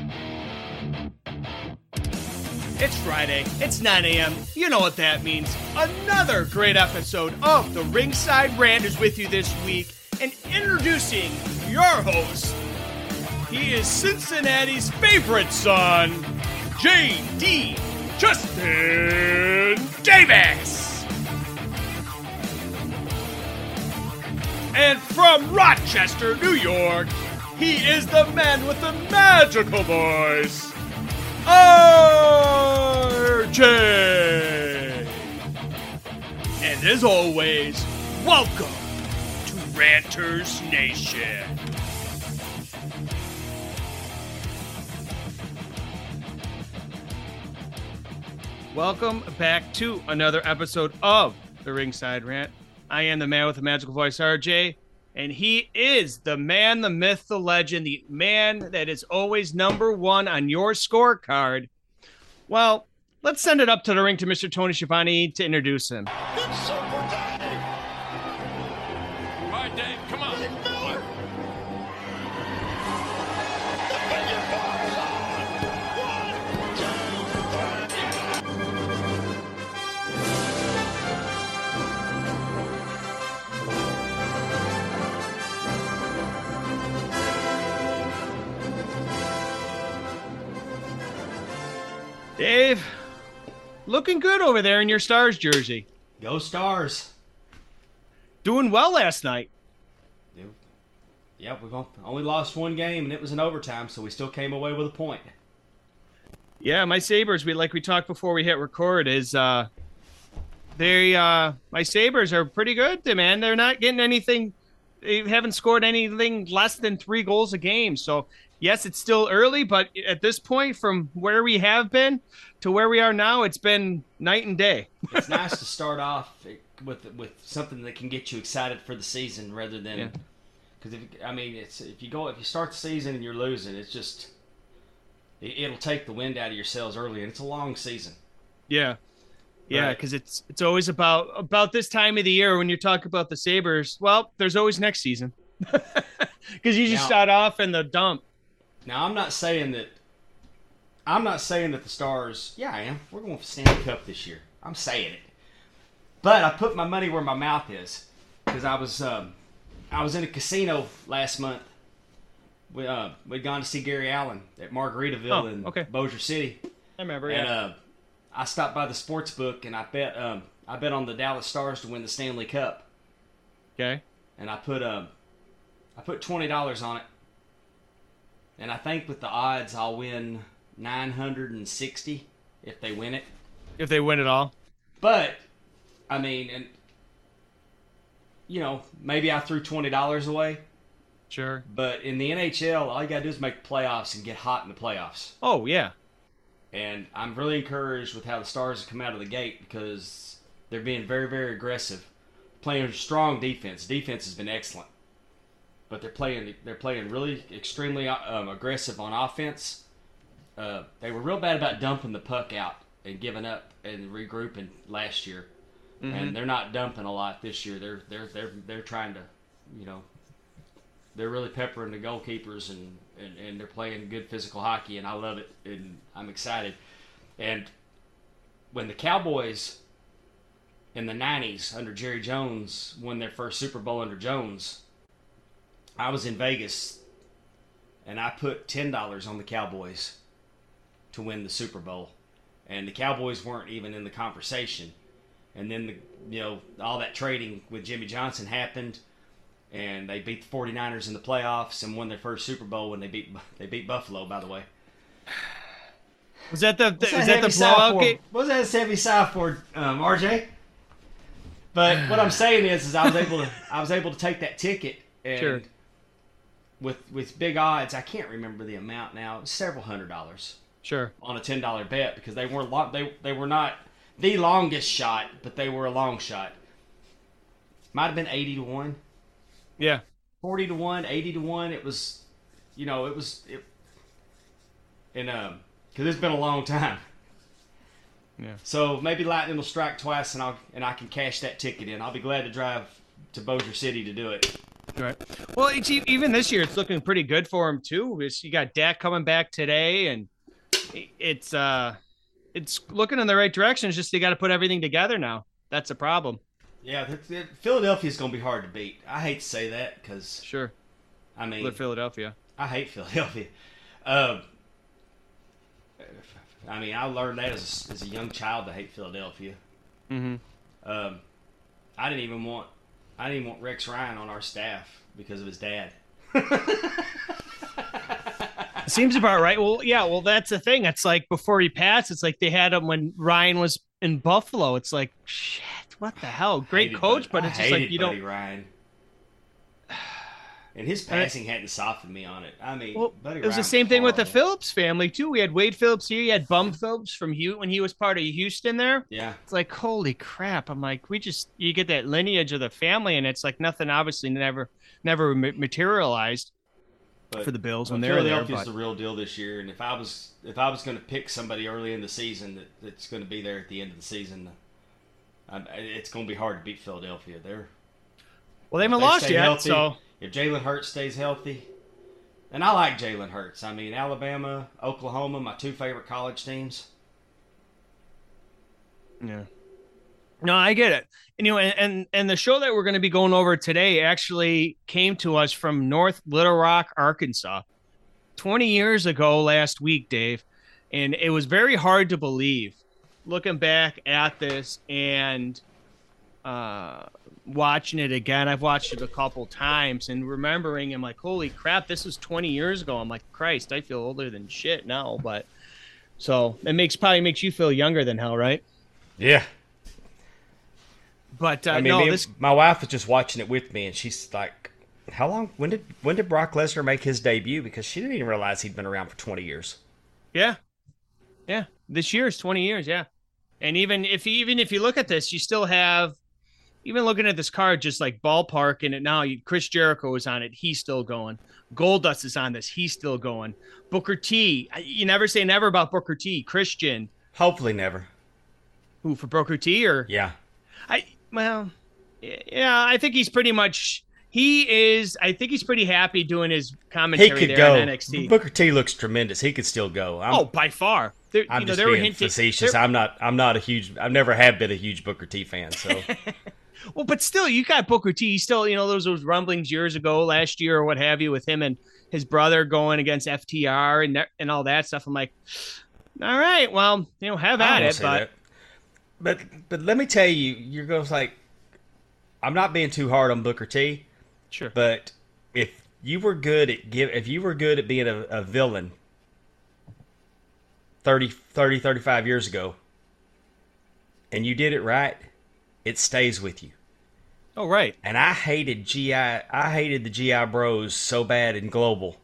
It's Friday. It's 9 a.m. You know what that means. Another great episode of the Ringside Rant is with you this week. And introducing your host, he is Cincinnati's favorite son, J.D. Justin Davis. And from Rochester, New York, he is the man with the magical voice, RJ. And as always, welcome to Ranters Nation. Welcome back to another episode of the Ringside Rant. I am the man with the magical voice, RJ. And he is the man, the myth, the legend, the man that is always number one on your scorecard. Well, let's send it up to the ring to Mr. Tony Schiavone to introduce him. It's super time! All right, Dave, come on. Big Miller! The figure four's on! 1, 2, 3! Dave, looking good over there in your Stars jersey. Go Stars. Doing well last night. Yep, we've only lost one game, and it was in overtime, so we still came away with a point. Yeah, my Sabres, like we talked before we hit record, is my Sabres are pretty good, man. They're not getting anything. They haven't scored anything less than 3 goals a game. So, yes, it's still early, but at this point, from where we have been to where we are now, it's been night and day. It's nice to start off with something that can get you excited for the season rather than because if you start the season and you're losing, it's just it'll take the wind out of your sails early, and it's a long season. Yeah. Yeah, because it's always about this time of the year when you talk about the Sabres. Well, there's always next season because you just start off in the dump. Now, I'm not saying that the Stars. Yeah, I am. We're going for Stanley Cup this year. I'm saying it, but I put my money where my mouth is because I was in a casino last month. We'd gone to see Gary Allen at Margaritaville in Bossier City. I remember. And I stopped by the sports book and I bet on the Dallas Stars to win the Stanley Cup. Okay. And I put $20 on it. And I think with the odds I'll win $960 if they win it. If they win it all. But maybe I threw $20 away. Sure. But in the NHL, all you gotta do is make the playoffs and get hot in the playoffs. Oh yeah. And I'm really encouraged with how the Stars have come out of the gate because they're being very, very aggressive, playing strong defense. Defense has been excellent, but they're playing really extremely aggressive on offense. They were real bad about dumping the puck out and giving up and regrouping last year, and they're not dumping a lot this year. They're trying to, they're really peppering the goalkeepers and they're playing good physical hockey, and I love it, and I'm excited. And when the Cowboys in the 90s under Jerry Jones won their first Super Bowl under Jones, I was in Vegas, and I put $10 on the Cowboys to win the Super Bowl. And the Cowboys weren't even in the conversation. And then, all that trading with Jimmy Johnson happened, and they beat the 49ers in the playoffs and won their first Super Bowl when they beat Buffalo, by the way. Was that the blowout game? Was that a heavy sigh for RJ? But what I'm saying is I was able to take that ticket and sure. with big odds. I can't remember the amount now. It was several $100s. Sure. On a $10 bet because they weren't they were not the longest shot, but they were a long shot. Might have been 80-1. Yeah. 40-1, 80-1. It was, and because it's been a long time. Yeah. So maybe lightning will strike twice, and I can cash that ticket in. I'll be glad to drive to Bossier City to do it. Right. Well, even this year, it's looking pretty good for him too. You got Dak coming back today, and it's looking in the right direction. It's just they got to put everything together now. That's a problem. Yeah, Philadelphia's going to be hard to beat. I hate to say that because Sure. I mean, Live Philadelphia. I hate Philadelphia. I mean, I learned that as a young child to hate Philadelphia. Mm-hmm. I didn't even want Rex Ryan on our staff because of his dad. Seems about right. Well, yeah. Well, that's the thing. It's like before he passed, it's like they had him when Ryan was in Buffalo. It's like, shit, what the hell? Great coach, but it's just like you Buddy don't. Ryan. And his passing hadn't softened me on it. I mean, Well, Buddy it was the Ryan same thing with the horrible. Phillips family too. We had Wade Phillips here. You had Bum Phillips from when he was part of Houston there. Yeah. It's like, holy crap. I'm like, you get that lineage of the family, and it's like nothing obviously never materialized But, for the Bills but when they were there. Philadelphia's But the real deal this year, and if I was going to pick somebody early in the season that's going to be there at the end of the season, it's going to be hard to beat Philadelphia. they haven't If they lost stay yet, healthy, so if Jalen Hurts stays healthy, and I like Jalen Hurts. I mean, Alabama, Oklahoma, my two favorite college teams. yeah. No, I get it. And and the show that we're going to be going over today actually came to us from North Little Rock, Arkansas, 20 years ago last week, Dave, and it was very hard to believe looking back at this and watching it again. I've watched it a couple times and remembering, I'm like, holy crap, this was 20 years ago. I'm like, Christ, I feel older than shit now. But so it probably makes you feel younger than hell, right? Yeah. But I mean, no, my wife was just watching it with me, and she's like, "How long? When did Brock Lesnar make his debut?" Because she didn't even realize he'd been around for 20 years. yeah. This year is 20 years, yeah. And even if you look at this, you still have, even looking at this card, just like ballpark in it now. Chris Jericho is on it; he's still going. Goldust is on this; he's still going. Booker T. You never say never about Booker T. Christian, Hopefully, never. who for Booker T or Yeah. I think he's pretty much. I think he's pretty happy doing his He commentary could there go. on NXT. Booker T looks tremendous. He could still go. By far. I'm just they were being hinting. facetious. I'm not a huge. I've never have been a huge Booker T fan. So Well, but still, you got Booker T. He's still, those rumblings years ago, last year or what have you, with him and his brother going against FTR and all that stuff. I'm like, all right, well, have I at don't it. say that. But let me tell you, you're going to like. I'm not being too hard on Booker T. Sure. But if you were good at being a villain 35 years ago, and you did it right, it stays with you. Oh, right. And I hated the GI Bros so bad in Global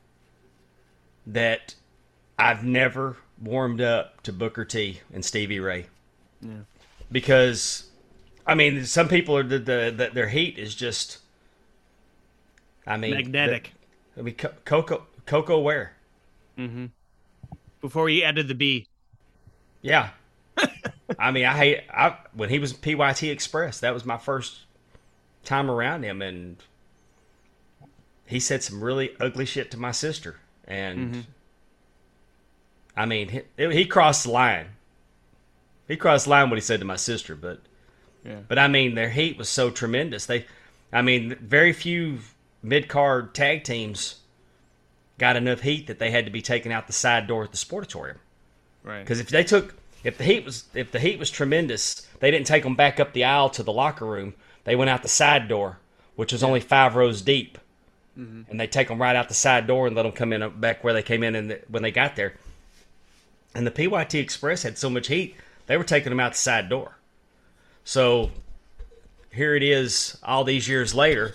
that I've never warmed up to Booker T and Stevie Ray. Yeah. Because, I mean, some people are their heat is just, I mean, Magnetic. Coco Ware. Before he added the B. Yeah. I mean, when he was PYT Express, that was my first time around him, and he said some really ugly shit to my sister. And I mean, he crossed the line. He crossed the line what he said to my sister, but I mean, their heat was so tremendous. Very few mid-card tag teams got enough heat that they had to be taken out the side door at the Sportatorium. Right. Because if the heat was tremendous, they didn't take them back up the aisle to the locker room. They went out the side door, which was only 5 rows deep, and they take them right out the side door and let them come in back where they came in when they got there. And the PYT Express had so much heat, they were taking them out the side door. So here it is, all these years later,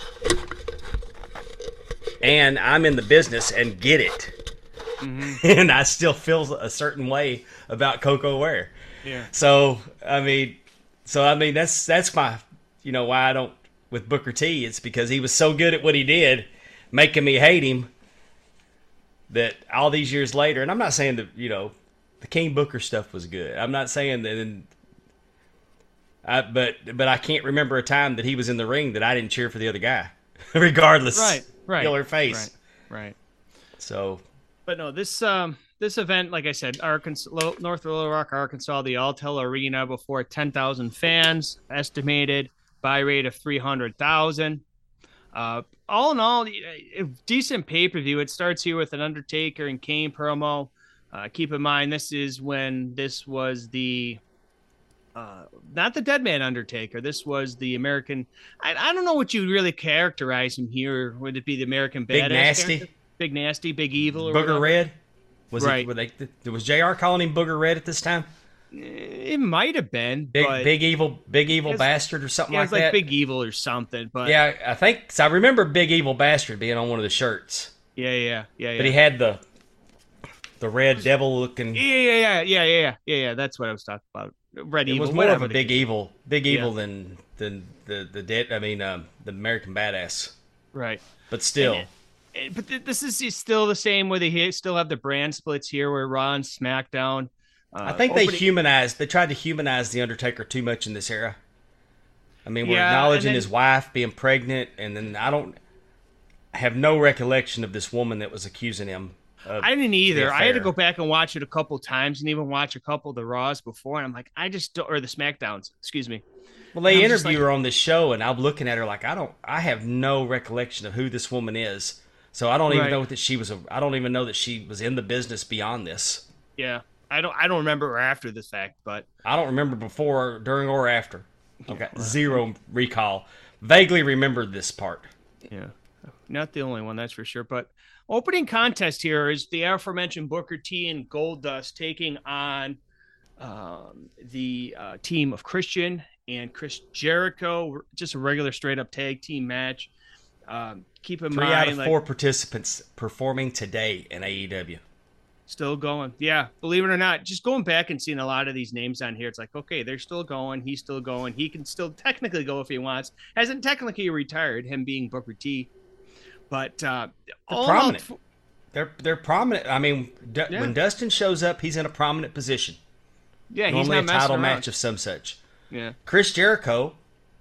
and I'm in the business and get it. And I still feel a certain way about Coco Ware. Yeah. So I mean that's my, why I don't with Booker T. It's because he was so good at what he did, making me hate him. That all these years later, and I'm not saying that the King Booker stuff was good. I'm not saying that. But I can't remember a time that he was in the ring that I didn't cheer for the other guy. regardless. Right. Heel or face. Right. So, But no, this event, like I said, North Little Rock, Arkansas, the Alltel Arena before 10,000 fans, estimated buy rate of 300,000. All in all, a decent pay-per-view. It starts here with an Undertaker and Kane promo. Keep in mind, this is when this was the not the Dead Man Undertaker. This was the American. I don't know what you really characterize him here. Would it be the American Badass? Big Nasty, character? Big Nasty, Big Evil, or Booger whatever? Red. Was Right. Was JR calling him Booger Red at this time? It might have been Big evil It's- bastard or something yeah, like it's like that. Big Evil or something. But Yeah, I think. 'Cause I remember Big Evil Bastard being on one of the shirts, yeah. but he had the red devil looking. Yeah. That's what I was talking about. Red It Evil. was more of whatever a it big is. evil than the dead. I mean, the American Badass. Right. But still, But this is still the same where they still have the brand splits here where Raw and SmackDown. I think they tried to humanize the Undertaker too much in this era. I mean, we're Yeah, acknowledging and then- his wife being pregnant, and then I have no recollection of this woman that was accusing him. Of I didn't either. the I had to affair. go back and watch it a couple times and even watch a couple of the Raws before. And I'm like, I just don't, or the SmackDowns, excuse me. Well, they I'm just interview like- her on this show, and I'm looking at her like I have no recollection of who this woman is. So I don't even Right. know that she was. I don't even know that she was in the business beyond this. Yeah. I don't remember her after this fact, but I don't remember before, during, or after. Okay, zero recall. Vaguely remembered this part. yeah, not the only one, that's for sure. But opening contest here is the aforementioned Booker T and Goldust taking on the team of Christian and Chris Jericho. Just a regular straight up tag team match. Keep in 3 mind, out of like, 4 participants performing today in AEW. still going. Yeah, believe it or not, just going back and seeing a lot of these names on here, it's like, okay, they're still going. He's still going. He can still technically go if he wants. Hasn't technically retired, him being Booker T. But all in all, prominent. They're prominent. I mean, Yeah. when Dustin shows up, he's in a prominent position. yeah, he's Normally not a messing title around. match of some such. Yeah, Chris Jericho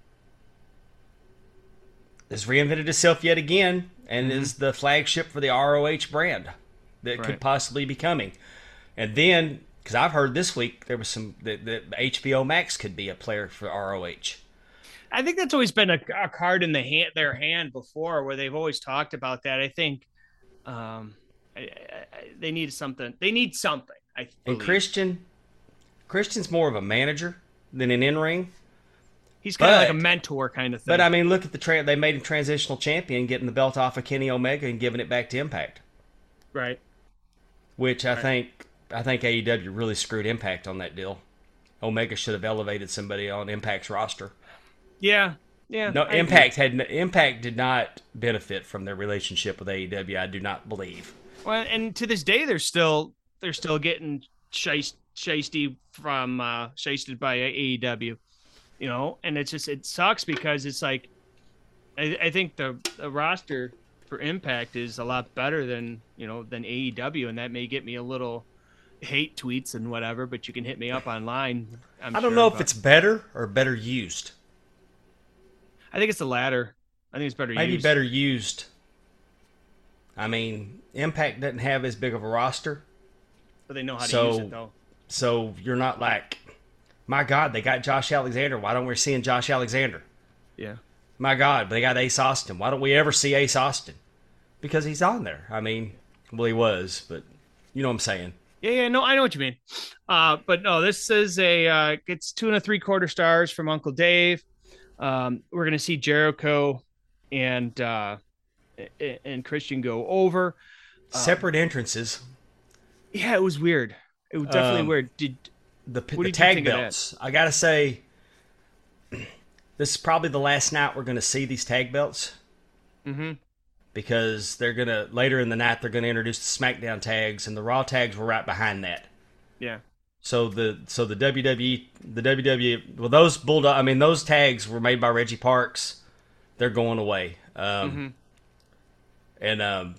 has reinvented himself yet again and is the flagship for the ROH brand that Right. could possibly be coming. And then, because I've heard this week there was some that HBO Max could be a player for ROH. I think that's always been a card in their hand before, where they've always talked about that. I think they need something. They need something. I And believe. Christian's more of a manager than an in-ring. He's kind of like a but- mentor kind of thing. But I mean, look at they made him transitional champion, getting the belt off of Kenny Omega and giving it back to Impact, right. which I think AEW really screwed Impact on that deal. Omega should have elevated somebody on Impact's roster. Yeah. No, I agree. Impact did not benefit from their relationship with AEW. I do not believe. Well, and to this day, they're still getting shysted by AEW, you know. And it sucks because it's like, I think the roster for Impact is a lot better than AEW, and that may get me a little hate tweets and whatever. But you can hit me up online. I don't know if it's better or better used. I think it's the latter. I think it's better. Maybe used. better used. I mean, Impact doesn't have as big of a roster. but they know how to So- use it though. So you're not like, my God, they got Josh Alexander. Why don't we see Josh Alexander? Yeah. My God, but they got Ace Austin. Why don't we ever see Ace Austin? Because he's on there. I mean, well, he was, but you know what I'm saying. Yeah, no, I know what you mean. But no, this is it's 2 3/4 stars from Uncle Dave. We're gonna see Jericho and Christian go over. Separate entrances. Yeah, it was weird. It was definitely weird. The did you tag think of that? belts. I gotta say, this is probably the last night we're gonna see these tag belts. Mm-hmm. Because they're gonna later in the night they're gonna introduce the SmackDown tags, and the Raw tags were right behind that. Yeah. So the WWE, well, those Bulldog, I mean, those tags were made by Reggie Parks. They're going away. And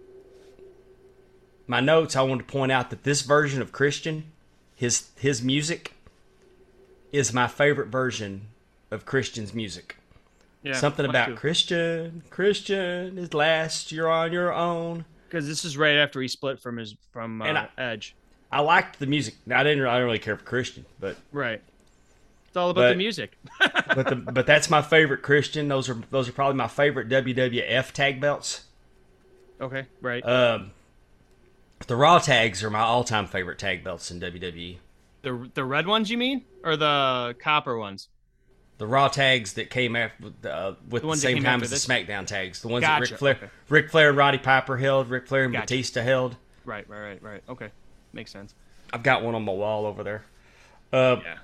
my notes, I wanted to point out that this version of Christian, his music, is my favorite version of Christian's music. Yeah, Something about Christian is last. You're on your own. Because this is right after he split from Edge. I liked the music. Now, I didn't really care for Christian, but right. It's all about the music. but that's my favorite Christian. Those are probably my favorite WWF tag belts. Okay, right. The Raw tags are my all-time favorite tag belts in WWE. The red ones, you mean, or the copper ones? The Raw tags that came after with the same time as the SmackDown tags. The ones that Ric Flair and Roddy Piper held, Ric Flair and Batista held. Right. Okay, makes sense. I've got one on my wall over there. Yeah.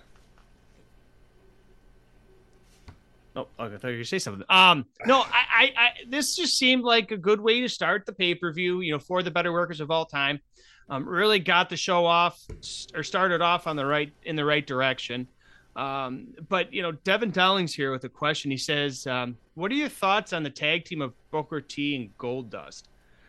Oh, I thought you were going to say something. No, I this just seemed like a good way to start the pay-per-view, for the better workers of all time. Really got the show off, or started off in the right direction. But Devin Dowling's here with a question. He says, what are your thoughts on the tag team of Booker T and Goldust?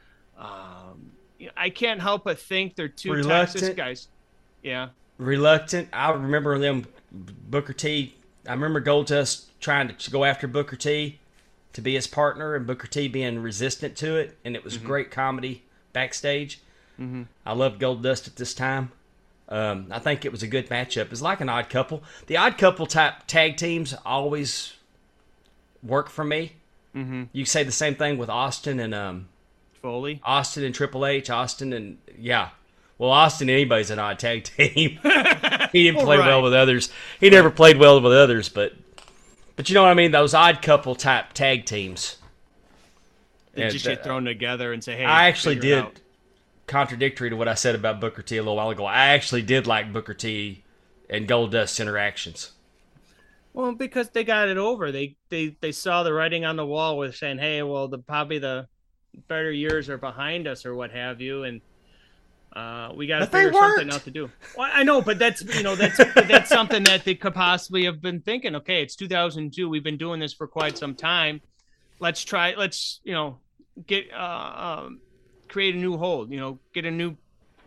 I can't help but think they're two Texas guys. Yeah. Reluctant. I remember them, Booker T. I remember Goldust trying to go after Booker T to be his partner, and Booker T being resistant to it, and it was great comedy backstage. Mm-hmm. I loved Goldust at this time. I think it was a good matchup. It's like an Odd Couple. The Odd Couple type tag teams always work for me. Mm-hmm. You say the same thing with Austin and Foley, Austin and Triple H, Austin and Well, Austin, anybody's an odd tag team. He didn't play well with others. He never played well with others, but you know what I mean? Those Odd Couple type tag teams. They just get thrown together and say, hey, I actually did, contradictory to what I said about Booker T a little while ago, I actually did like Booker T and Goldust's interactions. Well, because they got it over. They saw the writing on the wall with saying, hey, well, probably the better years are behind us or what have you, and we got to figure something out to do. Well, I know, but that's something that they could possibly have been thinking. Okay, it's 2002. We've been doing this for quite some time. Let's get create a new hold. Get a new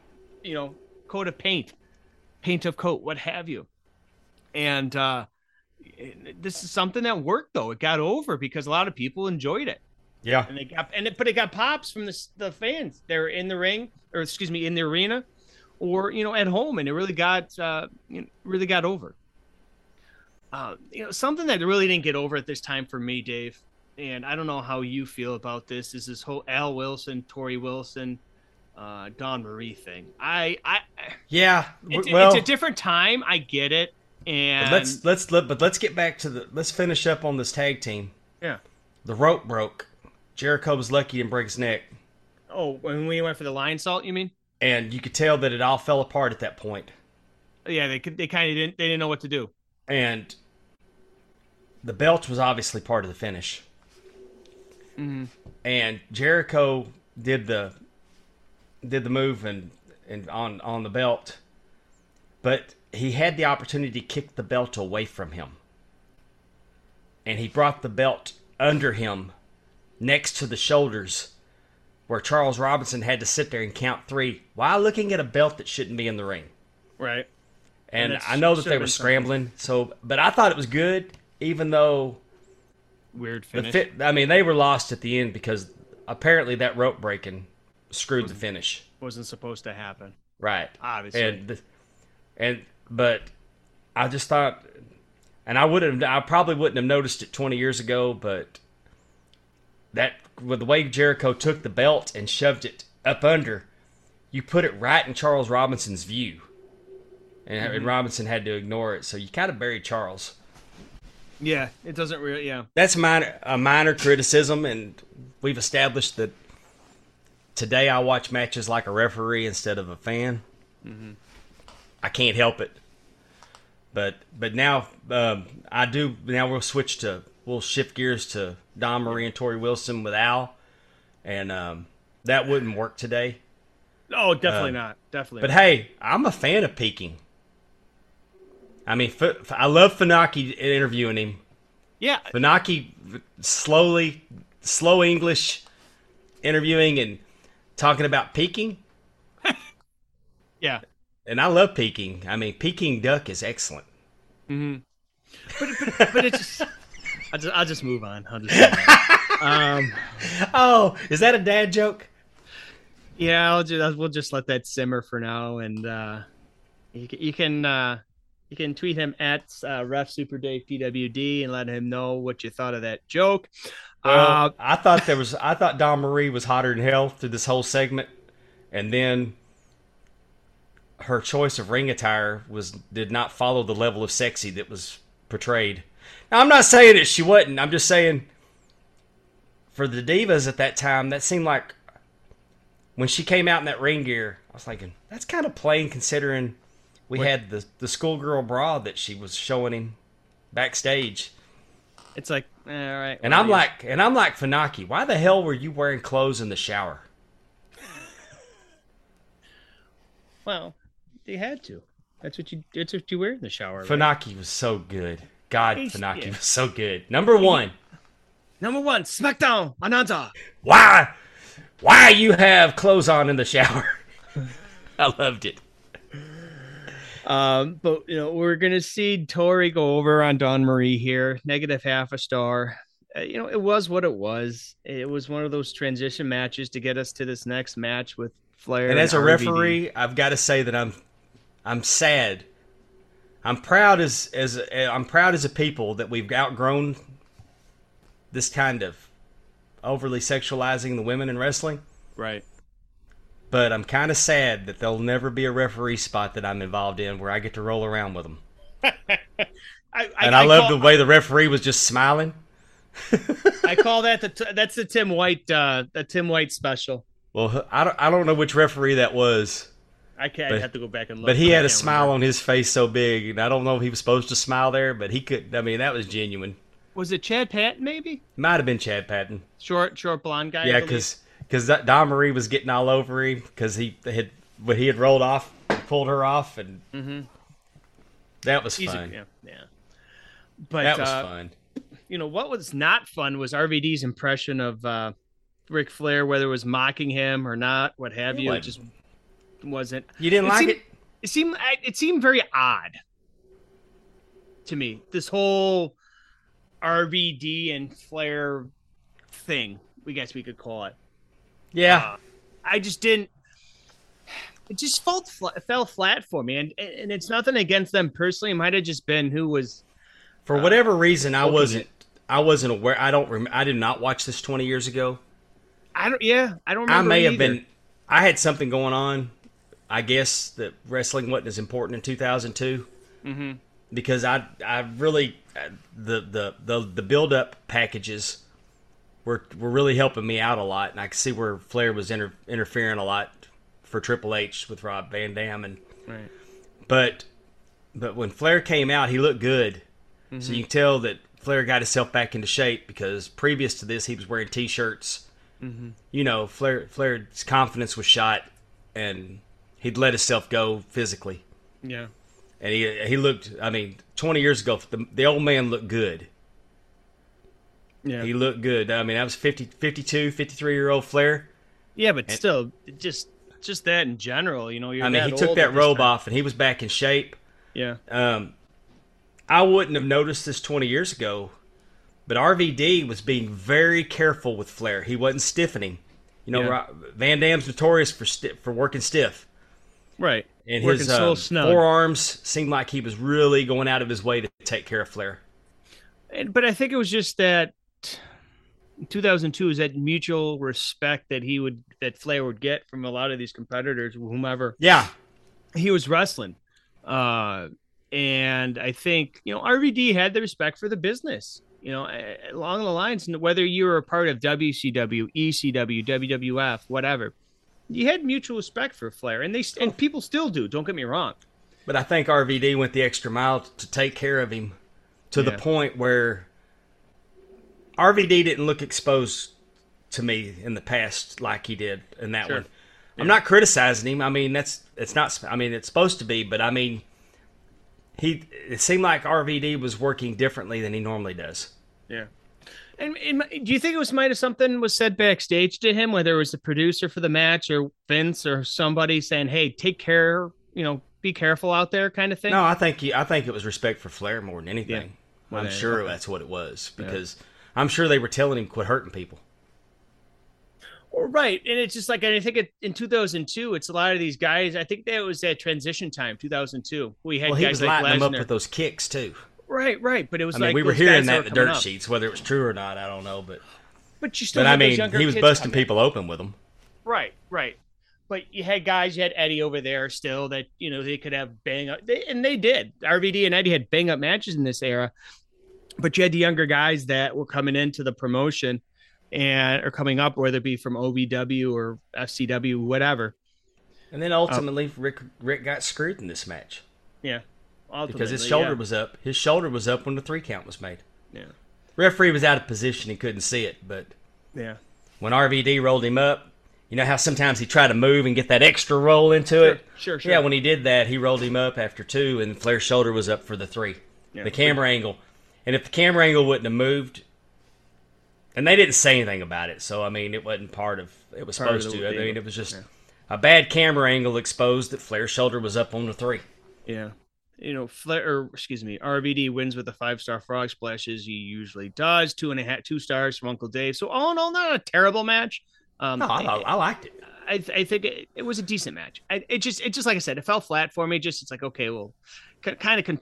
coat of paint of coat, what have you. And this is something that worked though. It got over because a lot of people enjoyed it. Yeah, and it got pops from the fans. They're in the ring, or excuse me, in the arena, or at home, and it really got over. Something that really didn't get over at this time for me, Dave, and I don't know how you feel about this. Is this whole Al Wilson, Tori Wilson, Dawn Marie thing? It's a different time. I get it, and let's get back to let's finish up on this tag team. Yeah, the rope broke. Jericho was lucky he didn't break his neck. Oh, when we went for the lion salt, you mean? And you could tell that it all fell apart at that point. Yeah, they kind of didn't know what to do. And the belt was obviously part of the finish. Mm-hmm. And Jericho did the move and on the belt, but he had the opportunity to kick the belt away from him. And he brought the belt under him, next to the shoulders, where Charles Robinson had to sit there and count 3 while looking at a belt that shouldn't be in the ring. Right. And I know that they were scrambling, but I thought it was good, even though weird finish. They were lost at the end because apparently that rope breaking screwed the finish. Wasn't supposed to happen. Right. Obviously. But I just thought, and I probably wouldn't have noticed it 20 years ago, but that with the way Jericho took the belt and shoved it up under, you put it right in Charles Robinson's view. And Robinson had to ignore it, so you kind of buried Charles. Yeah, it doesn't really, yeah. That's a minor criticism, and we've established that today I watch matches like a referee instead of a fan. Mm-hmm. I can't help it. But now I do. Now we'll shift gears to Dawn Marie and Tori Wilson with Al, and that wouldn't work today. Oh, definitely not. Definitely. But not. Hey, I'm a fan of peaking. I mean, I love Funaki interviewing him. Yeah. Funaki slow English interviewing and talking about peaking. Yeah. And I love Peking. I mean, Peking duck is excellent. Mm-hmm. But it's just, I'll just move on. I'll just move on. Oh, is that a dad joke? Yeah, we'll just let that simmer for now, and you can tweet him at Ref Super Dave PWD and let him know what you thought of that joke. Well, I thought Dawn Marie was hotter than hell through this whole segment, and then her choice of ring attire did not follow the level of sexy that was portrayed. Now, I'm not saying that she wasn't. I'm just saying for the divas at that time, that seemed like when she came out in that ring gear, I was thinking that's kind of plain considering we had the schoolgirl bra that she was showing him backstage. It's like, all right. And I'm like Funaki, why the hell were you wearing clothes in the shower? Well, they had to. That's what you wear in the shower. Right? Funaki was so good. God, Funaki yeah. was so good. Number one, SmackDown Ananta. why you have clothes on in the shower? I loved it. But we're gonna see Tori go over on Dawn Marie here. -0.5 star. It was what it was. It was one of those transition matches to get us to this next match with Flair. And as a RVD. referee, I've got to say that I'm sad. I'm proud as a people that we've outgrown this kind of overly sexualizing the women in wrestling. Right. But I'm kind of sad that there'll never be a referee spot that I'm involved in where I get to roll around with them. I love the way the referee was just smiling. I call that that's the Tim White special. Well, I don't know which referee that was. I'd have to go back and look. But he had a smile on his face so big, and I don't know if he was supposed to smile there, but he could. I mean, that was genuine. Was it Chad Patton, maybe? Might have been Chad Patton. Short blonde guy. Yeah, because Dawn Marie was getting all over him because he had rolled off, pulled her off, and that was fun. Yeah. But that was fun. What was not fun was RVD's impression of Ric Flair, whether it was mocking him or not, what have you. It just wasn't. You didn't like it? It seemed very odd to me. This whole RVD and Flair thing, we guess we could call it. Yeah. I just didn't. It just fell flat for me, and it's nothing against them personally. It might have just been who was. For whatever reason, I wasn't aware. I did not watch this 20 years ago. I don't remember. I may have either. been. I had something going on. I guess that wrestling wasn't as important in 2002 because I really the build up packages were really helping me out a lot, and I could see where Flair was interfering a lot for Triple H with Rob Van Dam, and right. But when Flair came out, he looked good, so you can tell that Flair got himself back into shape because previous to this, he was wearing T-shirts. Flair's confidence was shot, and he'd let himself go physically. Yeah. And he looked, 20 years ago, the old man looked good. Yeah. He looked good. That was 52, 53-year-old Flair. Yeah, but still, just that in general, you're he took that robe off, and he was back in shape. Yeah. I wouldn't have noticed this 20 years ago, but RVD was being very careful with Flair. He wasn't stiffening. Van Dam's notorious for working stiff. Right. And working his so snug. forearms seemed like he was really going out of his way to take care of Flair. But I think it was just that 2002 is that mutual respect that Flair would get from a lot of these competitors, whomever. Yeah. He was wrestling. And I think, RVD had the respect for the business, along the lines, whether you were a part of WCW, ECW, WWF, whatever, you had mutual respect for Flair, and people still do. Don't get me wrong. But I think RVD went the extra mile to take care of him to the point where RVD didn't look exposed to me in the past like he did in that one. Yeah. I'm not criticizing him. It's supposed to be, but it seemed like RVD was working differently than he normally does. Yeah. And do you think might have something was said backstage to him, whether it was the producer for the match or Vince or somebody saying, "Hey, take care, be careful out there," kind of thing? No, I think it was respect for Flair more than anything. I'm sure that's what it was, because I'm sure they were telling him quit hurting people. Right, and it's just like, and I think in 2002, it's a lot of these guys. I think that was that transition time, 2002. We had He guys was like lighting them up Lesnar. with those kicks too. Right, but it was I mean, like we were those hearing guys that in were the coming dirt up. sheets, whether it was true or not, I don't know, But you still but I had those mean, younger he was kids busting come in. people open with them. Right. But you had guys, you had Eddie over there still that, they could have bang up. And they did. RVD and Eddie had bang up matches in this era. But you had the younger guys that were coming into the promotion or coming up, whether it be from OVW or FCW, whatever. And then ultimately, Rick got screwed in this match. Yeah. Because his shoulder was up. His shoulder was up when the 3 count was made. Yeah. Referee was out of position. He couldn't see it. But Yeah. when RVD rolled him up, you know how sometimes he tried to move and get that extra roll into it? Sure. Yeah, when he did that, he rolled him up after 2, and Flair's shoulder was up for the 3. Yeah. The camera angle. And if the camera angle wouldn't have moved, and they didn't say anything about it, so, I mean, it wasn't part of it was supposed to. I mean, it was just a bad camera angle exposed that Flair's shoulder was up on the 3. Yeah. RVD wins with the 5-star frog splash as he usually does. 2 stars from Uncle Dave. So all in all, not a terrible match. No, I liked it. I think it was a decent match. It just like I said, it fell flat for me. It's like, okay, well, kind of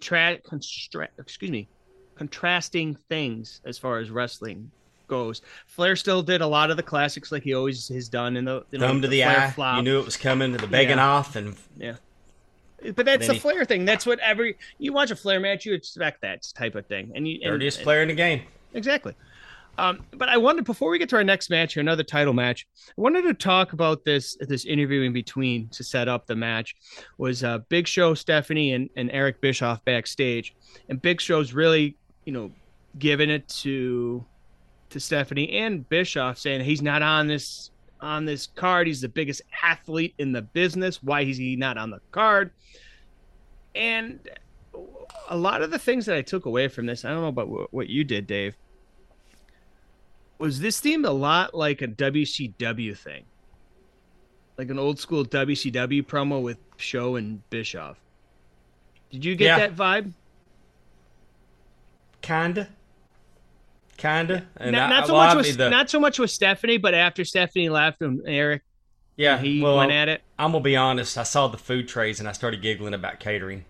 contrasting things as far as wrestling goes. Flair still did a lot of the classics like he always has done in the thumb to the Flair eye. flop. You knew it was coming. The begging off, and yeah. But that's the Flair thing. That's what you watch a Flair match, you expect that type of thing. And dirtiest player in the game. Exactly. But I wanted, before we get to our next match, another title match, I wanted to talk about this interview in between to set up the match. Was Big Show, Stephanie, and Eric Bischoff backstage, and Big Show's really, giving it to Stephanie and Bischoff, saying he's not on this card. He's the biggest athlete in the business. Why is he not on the card? And a lot of the things that I took away from this, I don't know about what you did, Dave. Was this themed a lot like a WCW thing? Like an old school WCW promo with Show and Bischoff. Did you get that vibe? Kinda. And not so much with Stephanie, but after Stephanie left and Eric, he went at it. I'm gonna be honest. I saw the food trays and I started giggling about catering.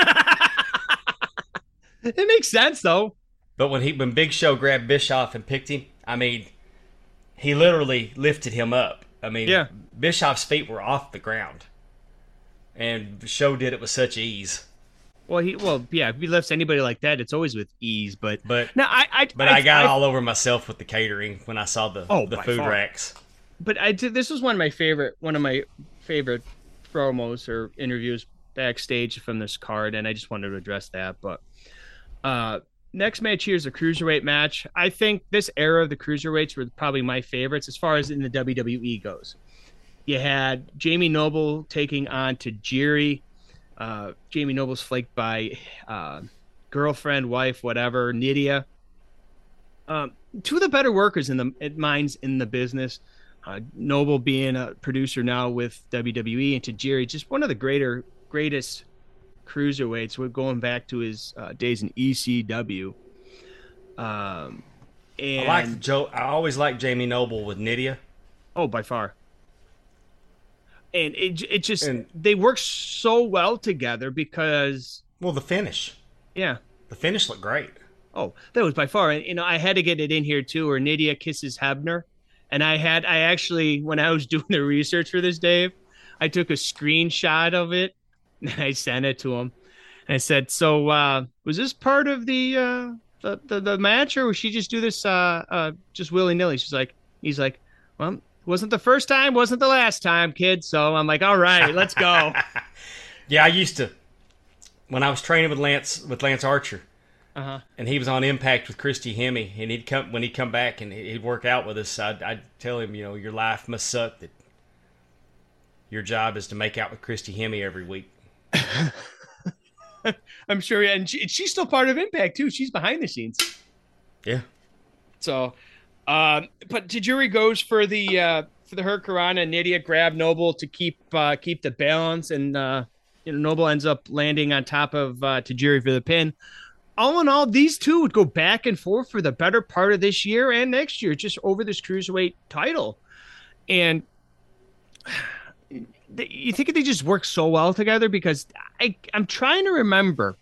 It makes sense though. But when Big Show grabbed Bischoff and picked him, I mean, he literally lifted him up. I mean, Bischoff's feet were off the ground, and Show did it with such ease. If he lifts anybody like that, it's always with ease. But no, I got all over myself with the catering when I saw the food racks. But this was one of my favorite promos or interviews backstage from this card, and I just wanted to address that. But next match here is a cruiserweight match. I think this era of the cruiserweights were probably my favorites as far as in the WWE goes. You had Jamie Noble taking on Tajiri. Jamie Noble's flaked by girlfriend, wife, whatever, Nydia. Two of the better workers in the business. Noble being a producer now with WWE, and Tajiri just one of the greatest cruiserweights. We're going back to his days in ECW. And I always liked Jamie Noble with Nydia. Oh, by far. And they work so well together because the finish. Yeah. The finish looked great. Oh, that was by far. And I had to get it in here too, where Nydia kisses Hebner. And I actually, when I was doing the research for this, Dave, I took a screenshot of it and I sent it to him. And I said, "So was this part of the match, or would she just do this just willy nilly?" He's like, "Well, wasn't the first time, wasn't the last time, kid." So I'm like, "All right, let's go." Yeah, I used to when I was training with Lance Archer. And he was on Impact with Christy Hemme, and when he'd come back and he'd work out with us, I'd tell him, your life must suck, that your job is to make out with Christy Hemme every week. I'm sure, and she's still part of Impact too. She's behind the scenes. Yeah. So, but Tajiri goes for the Hurricanrana, and Nydia grab Noble to keep the balance, and Noble ends up landing on top of Tajiri for the pin. all in all, these two would go back and forth for the better part of this year and next year, just over this cruiserweight title. And you think they just work so well together? Because I'm trying to remember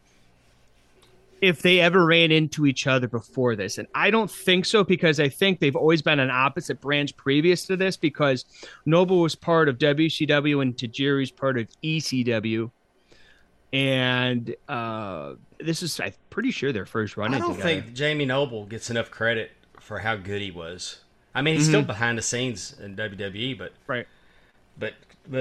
if they ever ran into each other before this. And I don't think so, because I think they've always been on opposite branch previous to this, because Noble was part of WCW and Tajiri's part of ECW. And this is, I'm pretty sure, their first run. I don't think Jamie Noble gets enough credit for how good he was. I mean, he's still behind the scenes in WWE, but right. But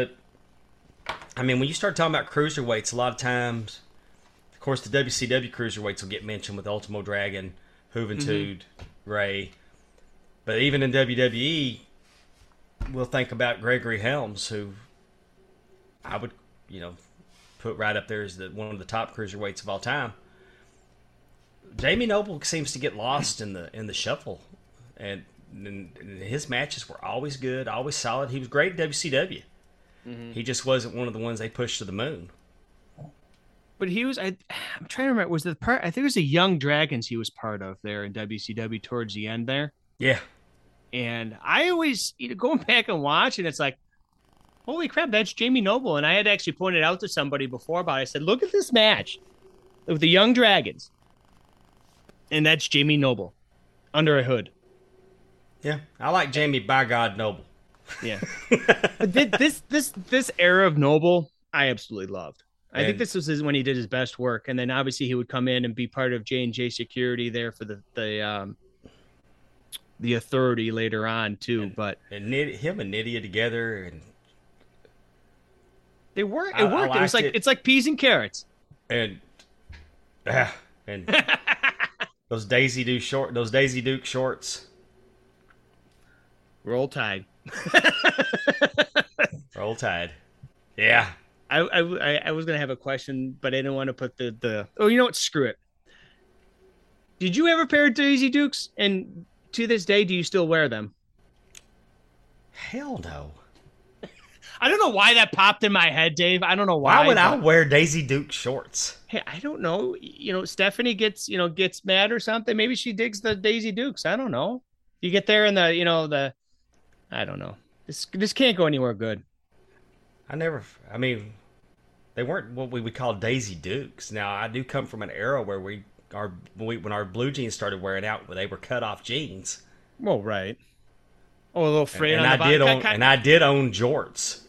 I mean, when you start talking about cruiserweights, a lot of times, of course, the WCW cruiserweights will get mentioned with Ultimo Dragon, Juventud, Ray. But even in WWE, we'll think about Gregory Helms, who I would, put right up there as one of the top cruiserweights of all time. Jamie Noble seems to get lost in the shuffle, and his matches were always good, always solid. He was great at WCW. He just wasn't one of the ones they pushed to the moon. But he was, I'm trying to remember, was the part, I think it was the Young Dragons he was part of there in WCW towards the end there. Yeah. And I always, going back and watching, it's like, holy crap, that's Jamie Noble. And I had actually pointed out to somebody before about it. I said, look at this match with the Young Dragons. And that's Jamie Noble under a hood. Yeah, I like Jamie by God Noble. Yeah. But this era of Noble, I absolutely loved. I think this was when he did his best work, and then obviously he would come in and be part of J&J Security there for the Authority later on too. And him and Nydia together, and it worked. It was like it's like peas and carrots. And those Daisy Duke shorts. Roll Tide. Roll Tide. Yeah. I was gonna have a question, but I didn't want to put the. Oh, you know what? Screw it. Did you ever pair Daisy Dukes? And to this day, do you still wear them? Hell no. I don't know why that popped in my head, Dave. I don't know why. Why would I wear Daisy Duke shorts? Hey, I don't know. Stephanie gets mad or something. Maybe she digs the Daisy Dukes. I don't know. You get there in the I don't know. This can't go anywhere good. I mean, they weren't what we would call Daisy Dukes. Now, I do come from an era where when our blue jeans started wearing out, they were cut off jeans. Well, right. Oh, a little frayed on the bottom. And I did own jorts.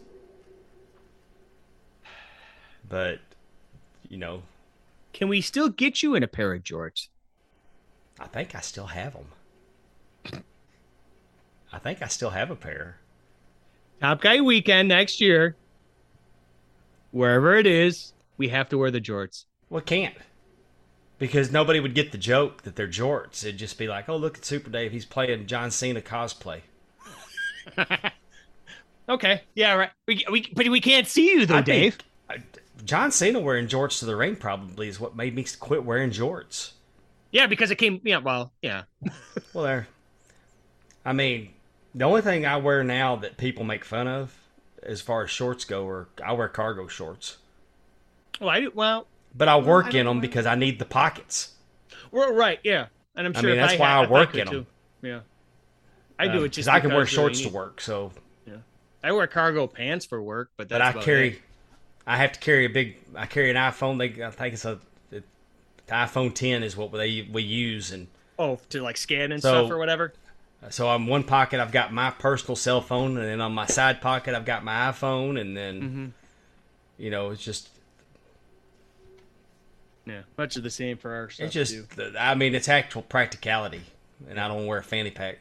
But, Can we still get you in a pair of jorts? I think I still have them. I think I still have a pair. Top Guy Weekend next year. Wherever it is, we have to wear the jorts. Well, can't. Because nobody would get the joke that they're jorts. It'd just be like, oh, look at Super Dave. He's playing John Cena cosplay. Okay. Yeah, right. But we can't see you, though, Dave. John Cena wearing jorts to the ring probably is what made me quit wearing jorts. Yeah, because it came... Yeah, well, yeah. Well, I mean, the only thing I wear now that people make fun of as far as shorts go, I wear cargo shorts. But I work in them because I need the pockets. Well, right, yeah. And I'm sure that's why I work in them. Too. Yeah. I do it just because I can wear shorts to work, so. Yeah. I wear cargo pants for work, but that's I have to carry I carry an iPhone. I think the iPhone 10 is what we use. And to like scan and stuff or whatever? So on one pocket, I've got my personal cell phone, and then on my side pocket, I've got my iPhone, and then, it's just... Yeah, much of the same for our stuff, it's just, too. It's actual practicality, and I don't wear a fanny pack.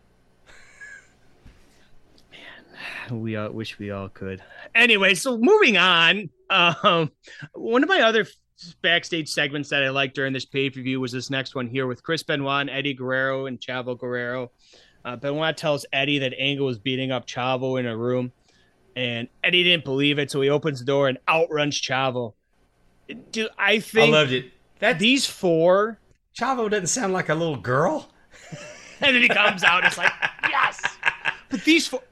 Man, we wish we all could. Anyway, so moving on, one of my other backstage segments that I liked during this pay-per-view was this next one here with Chris Benoit and Eddie Guerrero and Chavo Guerrero. Benoit tells Eddie that Angle was beating up Chavo in a room, and Eddie didn't believe it, so he opens the door and outruns Chavo. Dude, I think I loved it. These four... Chavo doesn't sound like a little girl. And then he comes out and it's like, yes! But these four,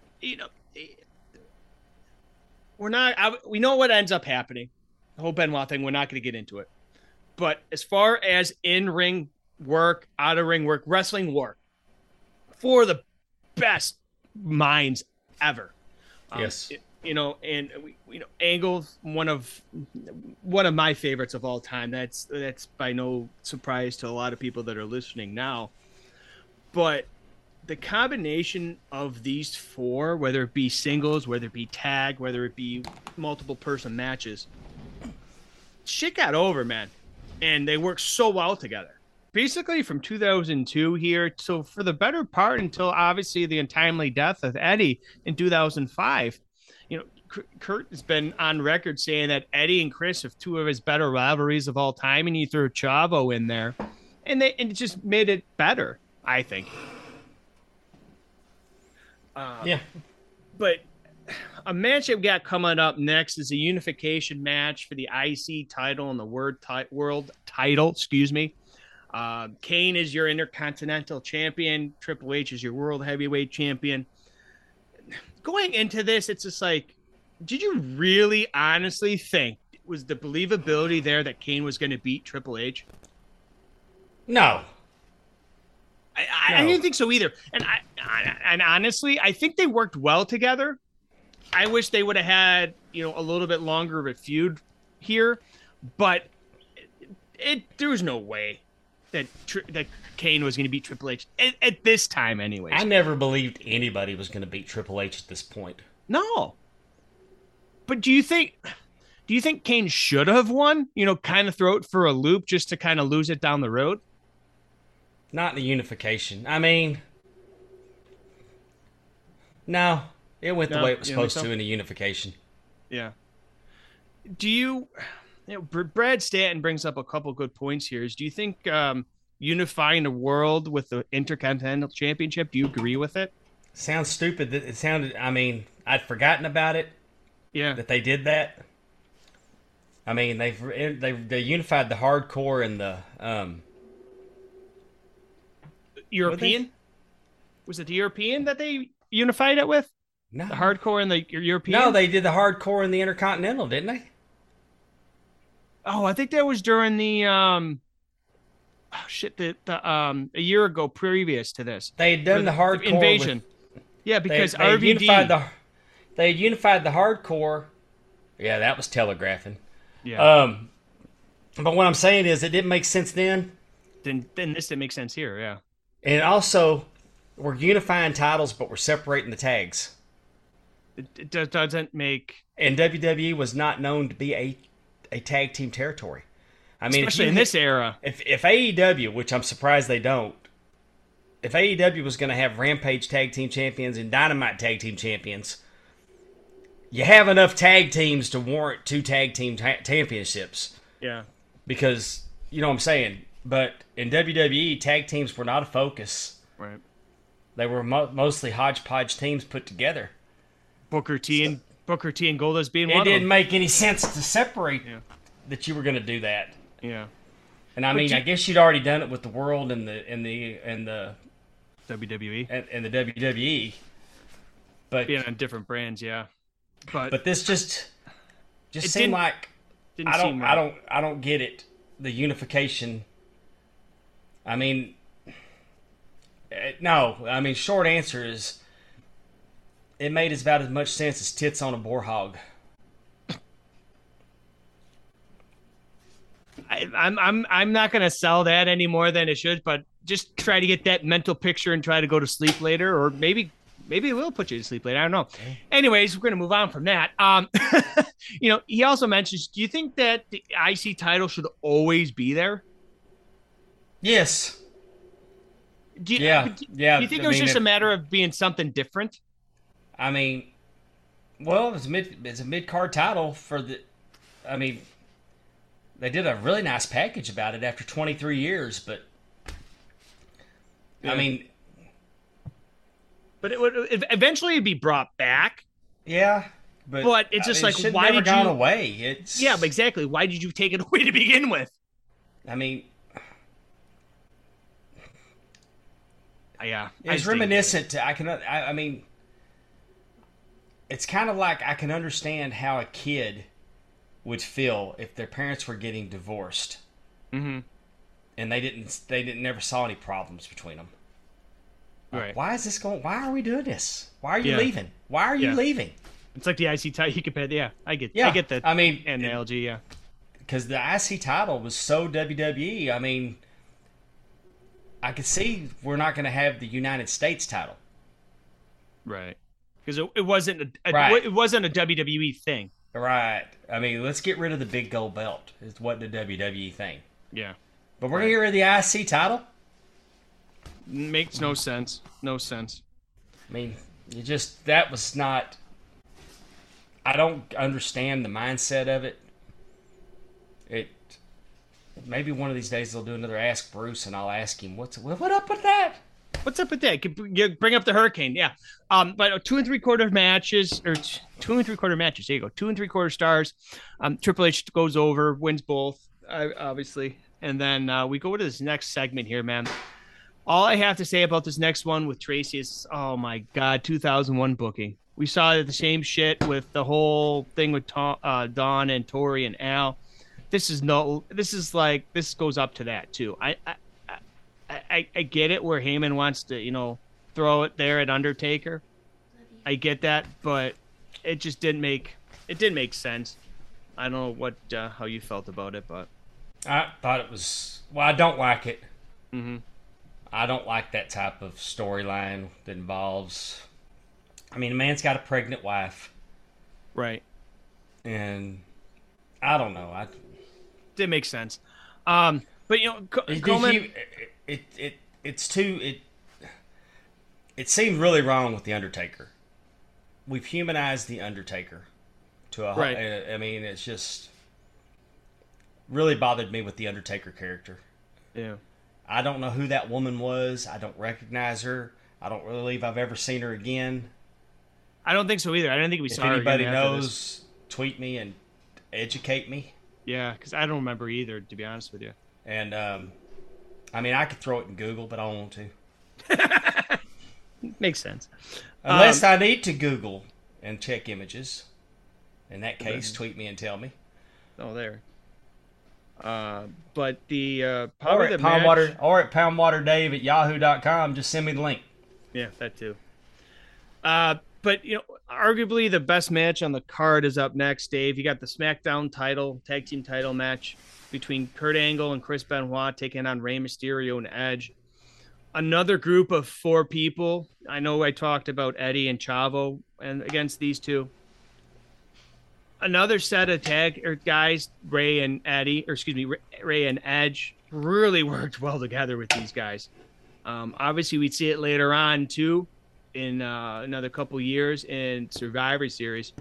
we know what ends up happening. The whole Benoit thing, we're not going to get into it. But as far as in-ring work, out-of-ring work, wrestling work, for the best minds ever. Yes. Angle's one of my favorites of all time. That's by no surprise to a lot of people that are listening now. But the combination of these four, whether it be singles, whether it be tag, whether it be multiple person matches, shit got over, man. And they work so well together. Basically from 2002 here, so for the better part until obviously the untimely death of Eddie in 2005, Kurt has been on record saying that Eddie and Chris have two of his better rivalries of all time, and he threw Chavo in there, and it just made it better, I think. Yeah. But a match I've got coming up next is a unification match for the IC title and the world title, excuse me. Kane is your Intercontinental Champion. Triple H is your World Heavyweight Champion. Going into this, it's just like, did you really honestly think was the believability there that Kane was going to beat Triple H? No. I didn't think so either. And honestly, I think they worked well together. I wish they would have had, a little bit longer of a feud here, but there was no way that Kane was going to beat Triple H at this time anyways. I never believed anybody was going to beat Triple H at this point. No. But do you think Kane should have won? Kind of throw it for a loop just to kind of lose it down the road? Not in the unification. I mean, no. It went the way it was supposed to in the unification. Yeah. Brad Stanton brings up a couple good points here. Do you think unifying the world with the Intercontinental Championship, do you agree with it? Sounds stupid. It sounded, I'd forgotten about it. Yeah. That they did that. I mean, they unified the hardcore and the European. Was it the European that they unified it with? No. The hardcore and the European? No, they did the hardcore and the Intercontinental, didn't they? Oh, I think that was during the a year ago previous to this. They had done the hardcore invasion. Because they RVD they unified the hardcore. Yeah, that was telegraphing. Yeah. But what I'm saying is it didn't make sense then. Then this didn't make sense here, yeah. And also, we're unifying titles, but we're separating the tags. It doesn't make... And WWE was not known to be a tag team territory. I mean, especially in this era. If AEW, which I'm surprised they don't, if AEW was going to have Rampage tag team champions and Dynamite tag team champions, you have enough tag teams to warrant two tag team championships. Yeah. Because, you know what I'm saying? But in WWE, tag teams were not a focus. Right. They were mostly hodgepodge teams put together. Booker T and Goldust being one it of them. didn't make any sense to separate that you were going to do that. Yeah. And I guess you'd already done it with the World and the WWE and the WWE. But being on different brands, yeah. But this just seemed like I don't get it. The unification. I mean, no. I mean, short answer is it made about as much sense as tits on a boar hog. I'm not going to sell that any more than it should, but just try to get that mental picture and try to go to sleep later, or maybe it will put you to sleep later. I don't know. Anyways, we're going to move on from that. He also mentions, do you think that the IC title should always be there? Yes. Do you think it was just a matter of being something different? I mean, well, it's a mid-card title for the. I mean, they did a really nice package about it after 23 years, but I mean, but it would eventually be brought back. Yeah, but it's just why did you away? But exactly. Why did you take it away to begin with? I mean, yeah, it's reminiscent to. I mean, it's kind of like I can understand how a kid would feel if their parents were getting divorced Mm-hmm. and they didn't never saw any problems between them. Right. Why is this going? Why are we doing this? Why are you Yeah. leaving? Why are you Yeah. leaving? It's like the IC title. You compare. Yeah, I get that. I mean, analogy. Yeah. because the IC title was so WWE. I mean, I could see we're not going to have the United States title. Right. Because it wasn't Right. it wasn't a WWE thing. Right. I mean, let's get rid of the big gold belt. Is what the WWE thing. Yeah. But we're going to get rid of the IC title? Makes no sense. No sense. I mean, that was not. I don't understand the mindset of it. Maybe one of these days they'll do another Ask Bruce, and I'll ask him what up with that. What's up with that? You bring up the Hurricane, yeah. But 2 3/4 matches, or 2 3/4 matches. There you go, 2 3/4 stars. Triple H goes over, wins both, obviously, and then we go to this next segment here, man. All I have to say about this next one with Tracy is, oh my God, 2001 booking. We saw the same shit with the whole thing with Don and Tori and Al. This goes up to that too. I get it where Heyman wants to, throw it there at Undertaker. I get that, but it just didn't make sense. I don't know what how you felt about it, but I thought it was. Well, I don't like it. Mm-hmm. I don't like that type of storyline that involves. I mean, a man's got a pregnant wife, right. and I don't know. Didn't make sense. But Coleman. It seemed really wrong with the Undertaker. We've humanized the Undertaker to a. Right. I mean, it's just really bothered me with the Undertaker character. Yeah. I don't know who that woman was. I don't recognize her. I don't really believe I've ever seen her again. I don't think so either. I don't think we saw her If anybody again after knows, this. tweet me and educate me. Yeah, because I don't remember either, to be honest with you. And I mean, I could throw it in Google, but I don't want to. Makes sense. Unless I need to Google and check images. In that case, tweet me and tell me. Oh, there. But the Or probably at the match, poundwaterdave at yahoo.com. Just send me the link. yeah, that too. But arguably the best match on the card is up next, Dave. You got the SmackDown tag team title match between Kurt Angle and Chris Benoit taking on Rey Mysterio and Edge. Another group of 4 people. I know I talked about Eddie and Chavo and against these two. Another set of guys, Ray and Edge, really worked well together with these guys. Obviously, we'd see it later on, too, in another couple years in Survivor Series.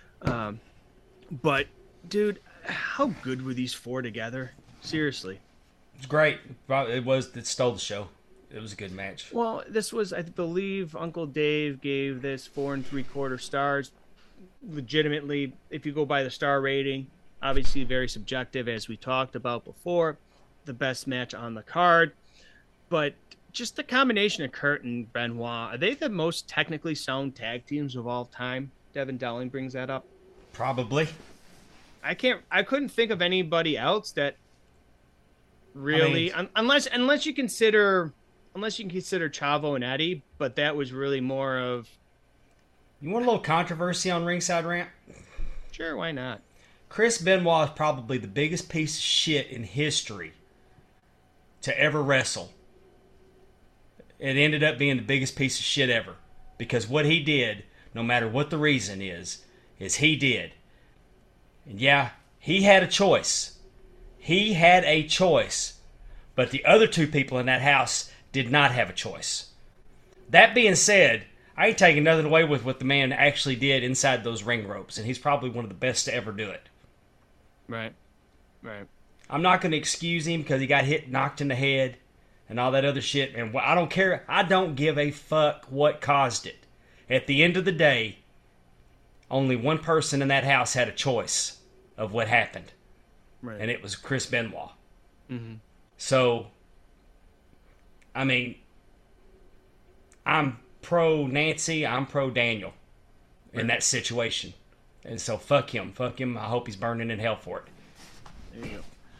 But, dude, how good were these 4 together? Seriously. It's great. It stole the show. It was a good match. Well, this was, I believe, Uncle Dave gave this 4 3/4 stars. Legitimately, if you go by the star rating, obviously very subjective, as we talked about before. The best match on the card. But just the combination of Kurt and Benoit, are they the most technically sound tag teams of all time? Devin Dowling brings that up. Probably. I couldn't think of anybody else that really, unless you consider Chavo and Eddie, but that was really more of. You want a little controversy on Ringside Rant? Sure, why not? Chris Benoit is probably the biggest piece of shit in history to ever wrestle. It ended up being the biggest piece of shit ever. Because what he did, no matter what the reason is he did. And yeah, he had a choice. He had a choice. But the other 2 people in that house did not have a choice. That being said, I ain't taking nothing away with what the man actually did inside those ring ropes. And he's probably one of the best to ever do it. Right. I'm not going to excuse him because he got knocked in the head and all that other shit. And I don't care. I don't give a fuck what caused it. At the end of the day, only one person in that house had a choice of what happened. Right. And it was Chris Benoit. Mm-hmm. So, I mean, I'm pro Nancy, I'm pro Daniel in that situation. And so fuck him. I hope he's burning in hell for it. There you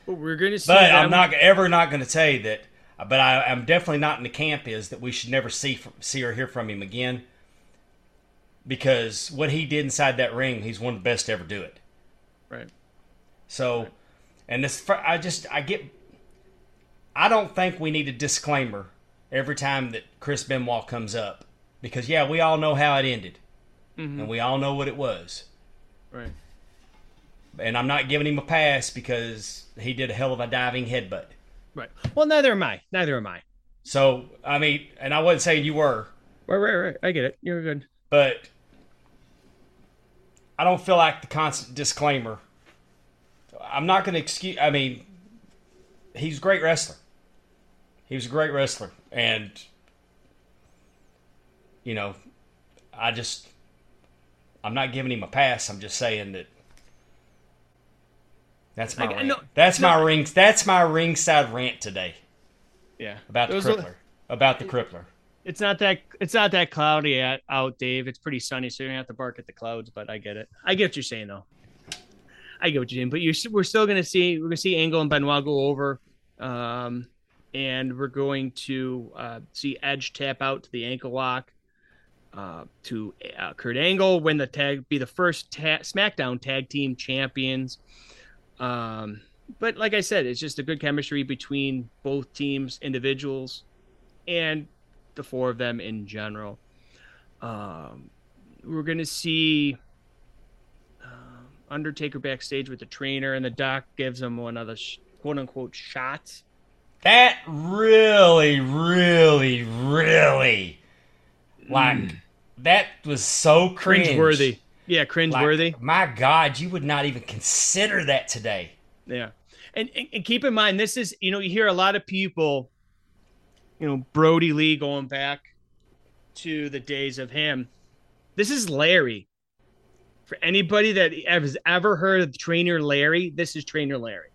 We're going to see. But I'm not going to say that. But I'm definitely not in the camp is that we should never see or hear from him again. Because what he did inside that ring, he's one of the best to ever do it. Right. So, and this, I don't think we need a disclaimer every time that Chris Benoit comes up. Because, yeah, we all know how it ended. Mm-hmm. And we all know what it was. Right. And I'm not giving him a pass because he did a hell of a diving headbutt. Right. Well, neither am I. So, I mean, and I wasn't saying you were. Right. I get it. You're good. But I don't feel like the constant disclaimer. I'm not going to excuse. I mean, he's a great wrestler. He was a great wrestler. And, you know, I'm not giving him a pass. I'm just saying that that's my rant. That's my ringside rant today. Yeah. About the crippler. It's not that cloudy out, Dave. It's pretty sunny, so you don't have to bark at the clouds. But I get it. I get what you're saying, though. I get what you're saying. But we're still going to see. We're going to see Angle and Benoit go over, and we're going to see Edge tap out to the ankle lock. To Kurt Angle win the tag, be the first SmackDown Tag Team Champions. But like I said, it's just a good chemistry between both teams, individuals, and the four of them in general. We're going to see Undertaker backstage with the trainer, and the doc gives him one of the quote-unquote shots. That really, really, really, that was so cringeworthy. Yeah, cringeworthy. My God, you would not even consider that today. Yeah. And keep in mind, this is, you hear a lot of people, Brody Lee going back to the days of him. This is Larry. For anybody that has ever heard of Trainer Larry, this is Trainer Larry.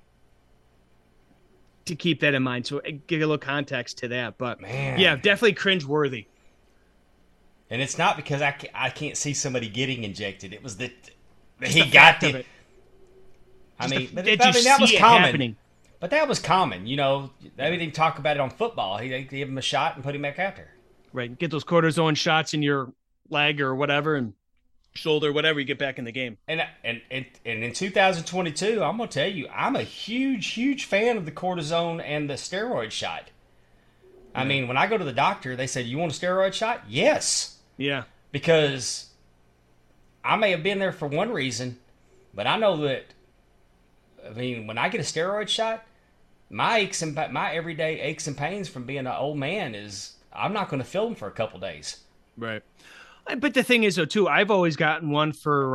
To keep that in mind. So give a little context to that. But, man, yeah, definitely cringeworthy. And it's not because I can't see somebody getting injected. It was that he got the. I mean, that was common. Happening. But that was common. They didn't talk about it on football. They gave him a shot and put him back out there. Right. Get those cortisone shots in your leg or whatever, and shoulder, whatever, you get back in the game. And in 2022, I'm going to tell you, I'm a huge, huge fan of the cortisone and the steroid shot. I mean, when I go to the doctor, they said, "You want a steroid shot?" Yes. Yeah. Because I may have been there for one reason, but I know that, I mean, when I get a steroid shot, my everyday aches and pains from being an old man I'm not going to feel them for a couple days. Right. But the thing is, though, too, I've always gotten one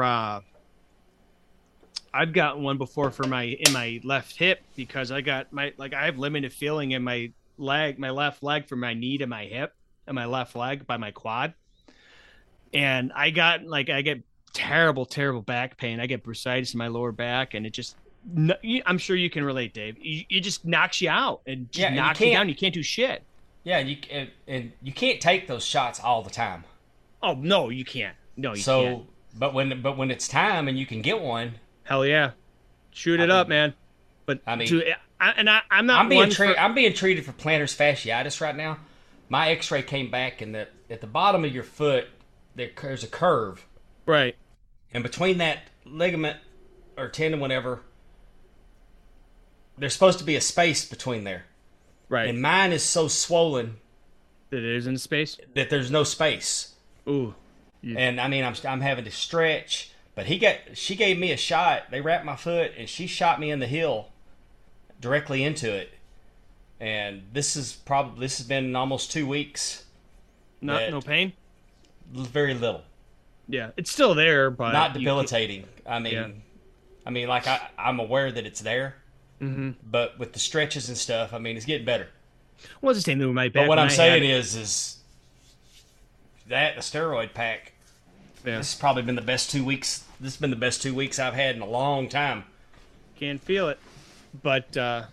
I've gotten one before in my left hip because I have limited feeling in my left leg from my knee to my hip and my left leg by my quad. And I get terrible, terrible back pain. I get bursitis in my lower back, and it just, I'm sure you can relate, Dave. It just knocks you out and knocks you down. You can't do shit. Yeah, and you can't take those shots all the time. Oh no, you can't. No, you can't. But when it's time and you can get one, hell yeah, shoot it up, man. But I mean, I'm not. I'm being treated for plantar fasciitis right now. My X-ray came back, and at the bottom of your foot there's a curve, right? And between that ligament or tendon, whatever, there's supposed to be a space between there, right? And mine is so swollen that it is in space that there's no space. Ooh, and I mean I'm having to stretch. But she gave me a shot. They wrapped my foot, and she shot me in the heel, directly into it. And this has been almost 2 weeks. No pain. Very little. Yeah, it's still there, but not debilitating. I mean, like I'm aware that it's there. Mm-hmm. But with the stretches and stuff, I mean, it's getting better. Well, it's the same thing with my back. But what I'm saying is that the steroid pack. Yeah. This has probably been the best 2 weeks. This has been the best 2 weeks I've had in a long time. Can't feel it. But,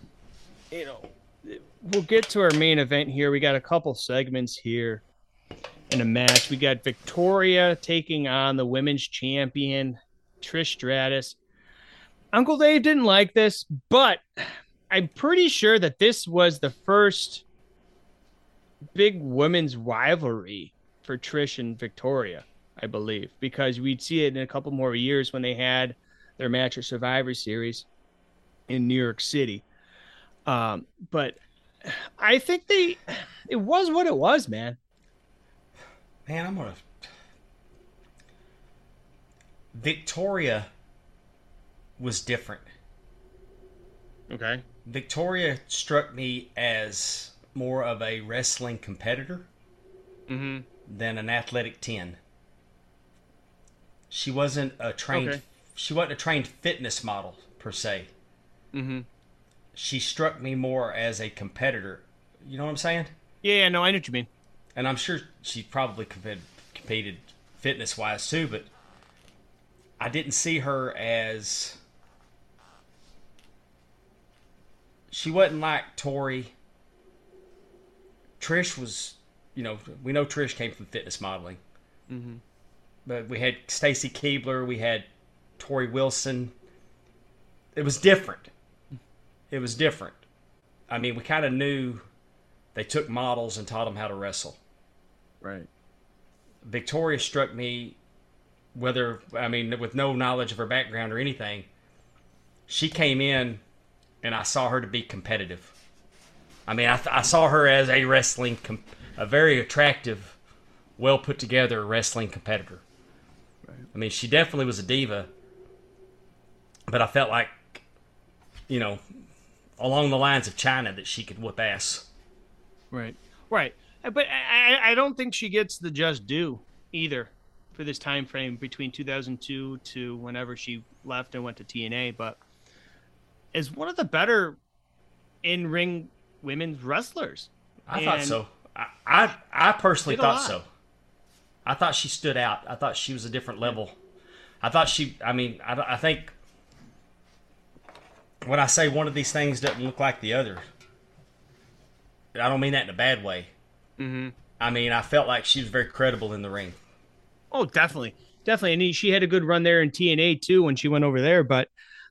we'll get to our main event here. We got a couple segments here in a match. We got Victoria taking on the women's champion, Trish Stratus. Uncle Dave didn't like this, but I'm pretty sure that this was the first big women's rivalry for Trish and Victoria, I believe, because we'd see it in a couple more years when they had their match at Survivor Series in New York City. But I think it was what it was, man. Man, Victoria was different. Okay. Victoria struck me as more of a wrestling competitor than an athletic 10. She wasn't a trained fitness model per se. She struck me more as a competitor. You know what I'm saying? Yeah, no, I know what you mean. And I'm sure she probably competed fitness wise too, but I didn't see her as. She wasn't like Tori. Trish was, we know Trish came from fitness modeling. But we had Stacy Keibler, we had Tori Wilson. It was different. I mean, we kind of knew they took models and taught them how to wrestle. Right. Victoria struck me, with no knowledge of her background or anything. She came in, and I saw her to be competitive. I mean, I saw her as a very attractive, well put together wrestling competitor. Right. I mean, she definitely was a diva, but I felt like, along the lines of China, that she could whoop ass. Right. But I don't think she gets the just due either for this time frame between 2002 to whenever she left and went to TNA. But as one of the better in-ring women's wrestlers. I thought so. I personally thought so. I thought she stood out. I thought she was a different level. I think when I say one of these things doesn't look like the other, I don't mean that in a bad way. I mean, I felt like she was very credible in the ring. Oh, definitely. And she had a good run there in TNA too when she went over there, but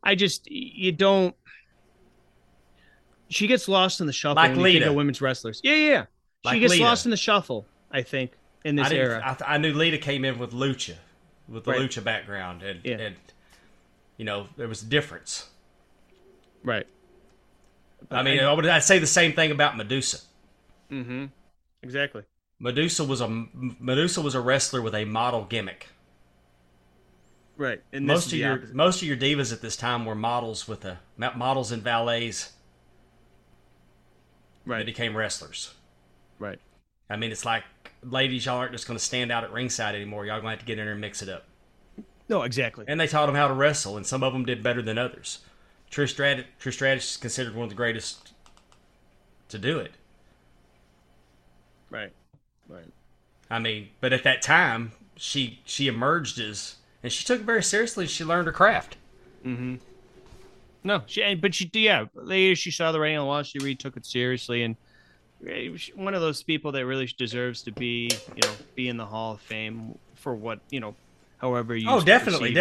she gets lost in the shuffle like when Lita. You think of women's wrestlers. Yeah. Like she gets Lita. lost in the shuffle, I think, in this era. I knew Lita came in with Lucha, with the Lucha background, and there was a difference. Right. I mean, I'd say the same thing about Medusa. Exactly. Medusa was a wrestler with a model gimmick. Right. And most of your divas at this time were models and valets. Right. That became wrestlers. Right. I mean, it's like, ladies, y'all aren't just going to stand out at ringside anymore. Y'all going to have to get in there and mix it up. No, exactly. And they taught them how to wrestle, and some of them did better than others. Trish Stratus is considered one of the greatest to do it. Right. I mean, but at that time, she emerged and she took it very seriously. She learned her craft. No, later she saw the writing on the wall. She really took it seriously, and one of those people that really deserves to be in the Hall of Fame for what, however you. Oh, definitely.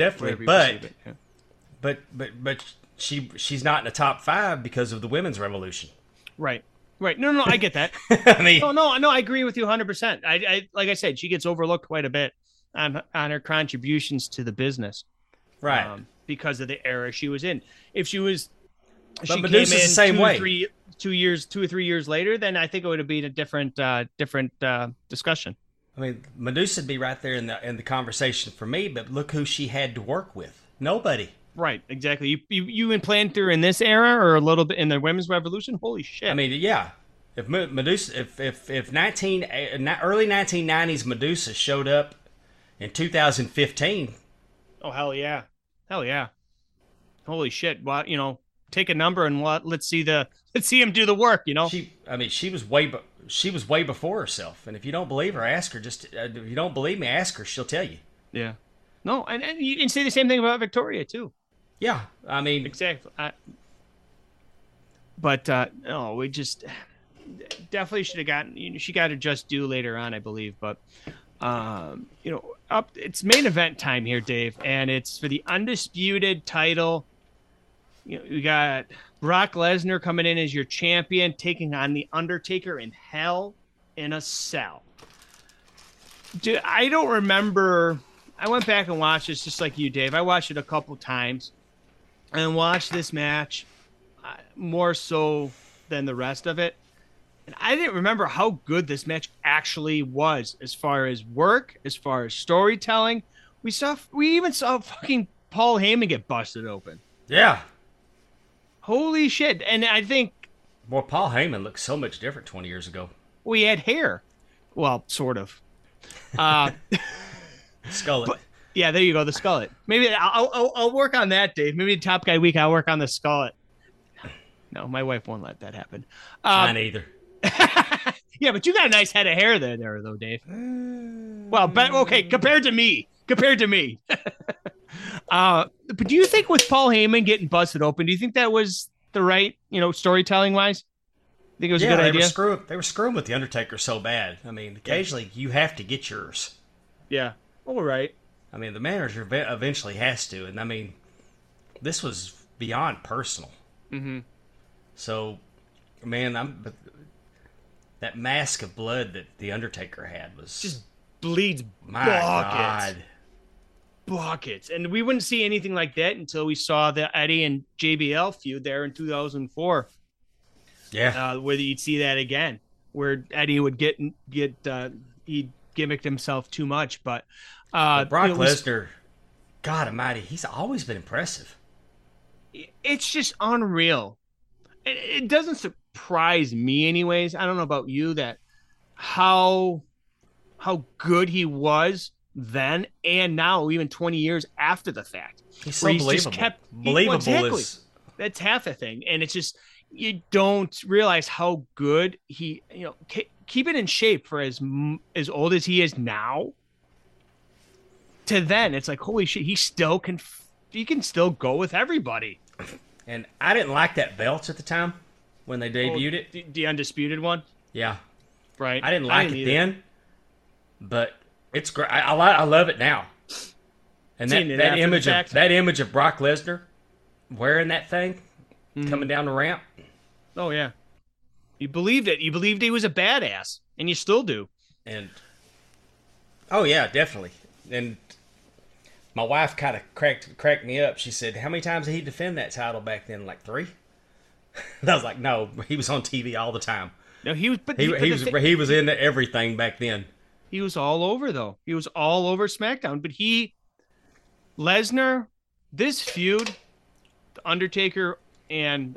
But she's not in the top 5 because of the women's revolution. Right. No, I get that. I mean, no, I agree with you 100%. I like I said, she gets overlooked quite a bit on her contributions to the business, right? Because of the era she was in. If she was, but she Medusa's came in the same way. 2 or 3 years later, then I think it would have been a different discussion. I mean, Medusa would be right there in the conversation for me, but look who she had to work with. Nobody. Right, exactly. You implanted her in this era or a little bit in the women's revolution? Holy shit. I mean, yeah. If Medusa, if early 1990s Medusa showed up in 2015. Oh, hell yeah. Holy shit. Well, take a number and let's see him do the work, She was way before herself. And if you don't believe her, ask her. If you don't believe me, ask her. She'll tell you. Yeah. No, and you can say the same thing about Victoria too. Yeah, I mean, exactly. We just definitely should have gotten. She got a just due later on, I believe. But it's main event time here, Dave, and it's for the undisputed title. You got Brock Lesnar coming in as your champion, taking on the Undertaker in Hell in a Cell. Dude, I don't remember. I went back and watched this just like you, Dave. I watched it a couple times and watched this match more so than the rest of it. And I didn't remember how good this match actually was as far as work, as far as storytelling. We even saw fucking Paul Heyman get busted open. Yeah. Holy shit. And I think Boy, Paul Heyman looked so much different 20 years ago. we had hair. Well, sort of. Skullet. Yeah, there you go, the skullet. Maybe I'll work on that, Dave. Maybe Top Guy Week I'll work on the skullet. No, my wife won't let that happen. Mine either. Yeah, but you got a nice head of hair there though, Dave. Well, but okay, compared to me. But do you think with Paul Heyman getting busted open, do you think that was the right, storytelling wise? Think it was a good idea? They were screwing with the Undertaker so bad. I mean, occasionally you have to get yours. Yeah. All right. I mean, the manager eventually has to, and I mean, this was beyond personal. Mm-hmm. So, man, that mask of blood that the Undertaker had was Just bleeds my buckets. God. Buckets. And we wouldn't see anything like that until we saw the Eddie and JBL feud there in 2004. Yeah. Where you'd see that again, where Eddie would get he gimmicked himself too much, but Brock Lesnar, God Almighty, he's always been impressive. It's just unreal. It doesn't surprise me, anyways. I don't know about you, that how good he was then and now, even 20 years after the fact. He's so believable. Believable exactly. is That's half the thing, and it's just you don't realize how good he, keep it in shape for as old as he is now. To then, it's like, holy shit, he can still go with everybody. And I didn't like that belt at the time when they debuted it. The undisputed one, Yeah, right? I didn't like it either. then, but it's great. I love it now. And Seeing it that after the image of Brock Lesnar wearing that thing, coming down the ramp. Oh yeah, you believed it. You believed he was a badass, and you still do. And oh yeah, definitely. And my wife kind of cracked me up. She said, "How many times did he defend that title back then? Like 3?" And I was like, "No, he was on TV all the time. No, he was. But He was into everything back then." He was all over though. He was all over SmackDown. But Lesnar, this feud, the Undertaker and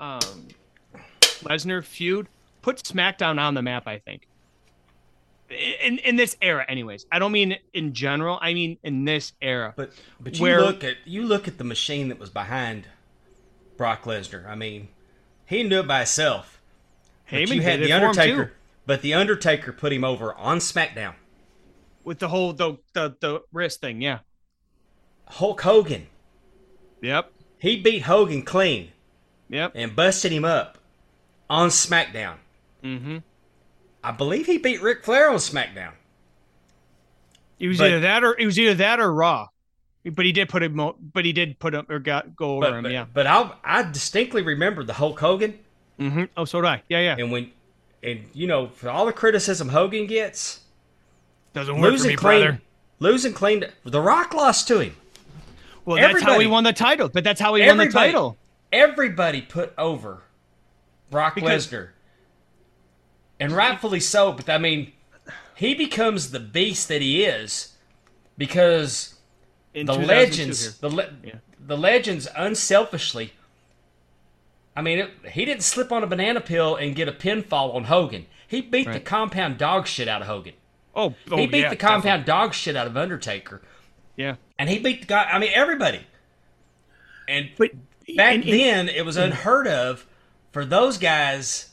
Lesnar feud, put SmackDown on the map, I think. In this era, anyways. I don't mean in general. I mean in this era. But you look at the machine that was behind Brock Lesnar. I mean, he knew it by himself. Heyman But you had did the it for him, Undertaker, too. but the Undertaker put him over on SmackDown. With the whole the wrist thing, yeah. Hulk Hogan, Yep. he beat Hogan clean Yep. and busted him up on SmackDown. Mm-hmm. I believe he beat Ric Flair on SmackDown. It was But- either that or Raw. But he did put him or go over him, yeah. But I distinctly remember the Hulk Hogan, Mm-hmm. Oh, so did I. Yeah. and for all the criticism Hogan gets, Doesn't work for losing me, clean, brother. losing clean. The Rock lost to him. Well, that's how he everybody- won the title. But that's how he won the title. Everybody put over Brock Because- Lesnar, and rightfully so. But I mean, he becomes the beast that he is because In the 2002 legends, here. the legends, unselfishly. I mean, he didn't slip on a banana peel and get a pinfall on Hogan. He beat the Right. compound dog shit out of Hogan. He He beat the compound dog shit out of Undertaker. Yeah. And he beat the guy. I mean, everybody. And But back then, it was unheard of for those guys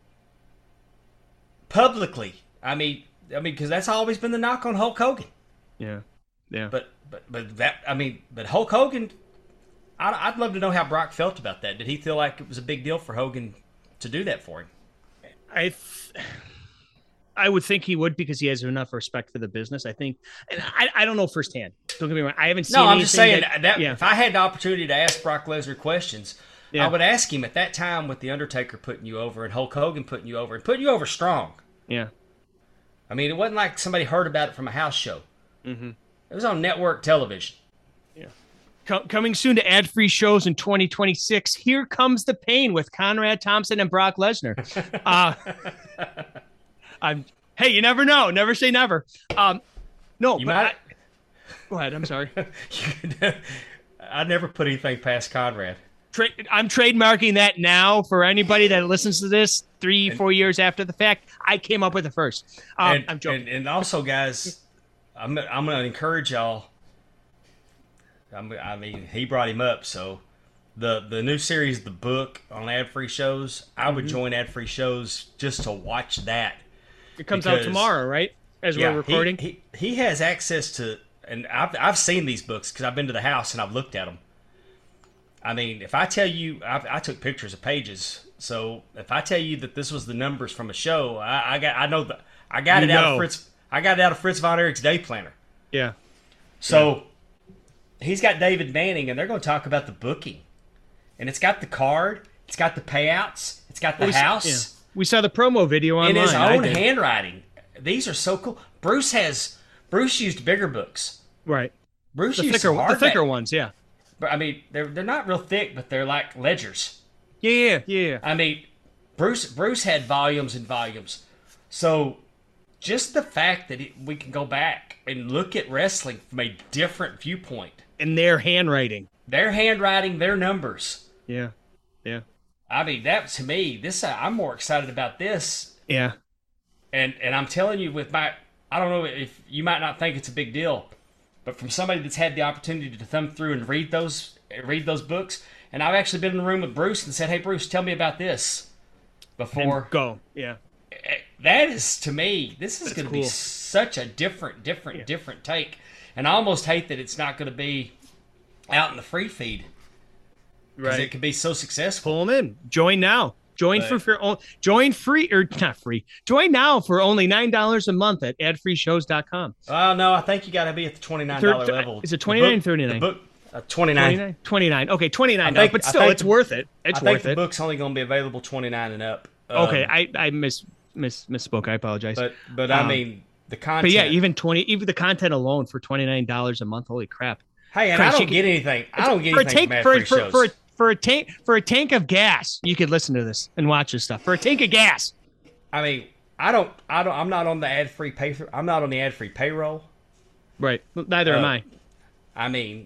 publicly. I mean, because that's always been the knock on Hulk Hogan. Yeah. But Hulk Hogan. I'd love to know how Brock felt about that. Did he feel like it was a big deal for Hogan to do that for him? I would think he would because he has enough respect for the business. I think, and I don't know firsthand. Don't get me wrong. I haven't seen. No, I'm just saying that yeah. if I had the opportunity to ask Brock Lesnar questions, Yeah. I would ask him at that time with the Undertaker putting you over and Hulk Hogan putting you over and putting you over strong. Yeah. I mean, it wasn't like somebody heard about it from a house show. Mm-hmm. It was on network television. Yeah. Coming soon to ad-free shows in 2026. Here Comes the Pain with Conrad Thompson and Brock Lesnar. Hey, you never know. Never say never. No, You but might. go ahead. I'm sorry. I never put anything past Conrad. I'm trademarking that now for anybody that listens to this 3-4 years after the fact. I came up with it first. I'm joking. And also, guys, I'm going to encourage y'all. I mean, he brought him up, so the new series, The Book, on ad-free shows, I would join ad-free shows just to watch that. It comes out tomorrow, right? As we're recording. He has access to, and I've seen these books because I've been to the house and I've looked at them. I mean, if I tell you, I took pictures of pages. So if I tell you that this was the numbers from a show, I got it out of Fritz von Erich's day planner. Yeah. So he's got David Manning, and they're going to talk about the booking, and it's got the card, it's got the payouts, it's got the house. Yeah. We saw the promo video online. In his own handwriting. These are so cool. Bruce used bigger books. Right. Bruce the used thicker ones, yeah. But I mean, they're not real thick, but they're like ledgers. Yeah. I mean, Bruce had volumes and volumes. So just the fact that we can go back and look at wrestling from a different viewpoint. And their handwriting. Their numbers. Yeah. I mean, that to me, I'm more excited about this. Yeah. And I'm telling you, I don't know if you might not think it's a big deal, but from somebody that's had the opportunity to thumb through and read those books, and I've actually been in the room with Bruce and said, "Hey, Bruce, tell me about this." Before and go, yeah. That is, to me, this is going to be such a different take, and I almost hate that it's not going to be out in the free feed, because it could be so successful. Pull them in. Join now. Join free or not free. Join now for only $9 a month at adfreeshows.com. Oh no, I think you got to be at the $29 level. Is it $29 or $39? The book, $29. $29. Okay, $29. But still, it's worth it. It's worth it. The book's only going to be available $29 and up. Okay, I misspoke. I apologize. But I mean the content. But yeah, even the content alone for $29 a month. Holy crap! Hey, and I don't get anything. I don't get anything from ad-free shows. For a tank of gas, you could listen to this and watch this stuff. For a tank of gas. I mean, I'm not on the ad-free I'm not on the ad-free payroll. Right. Neither am I. I mean,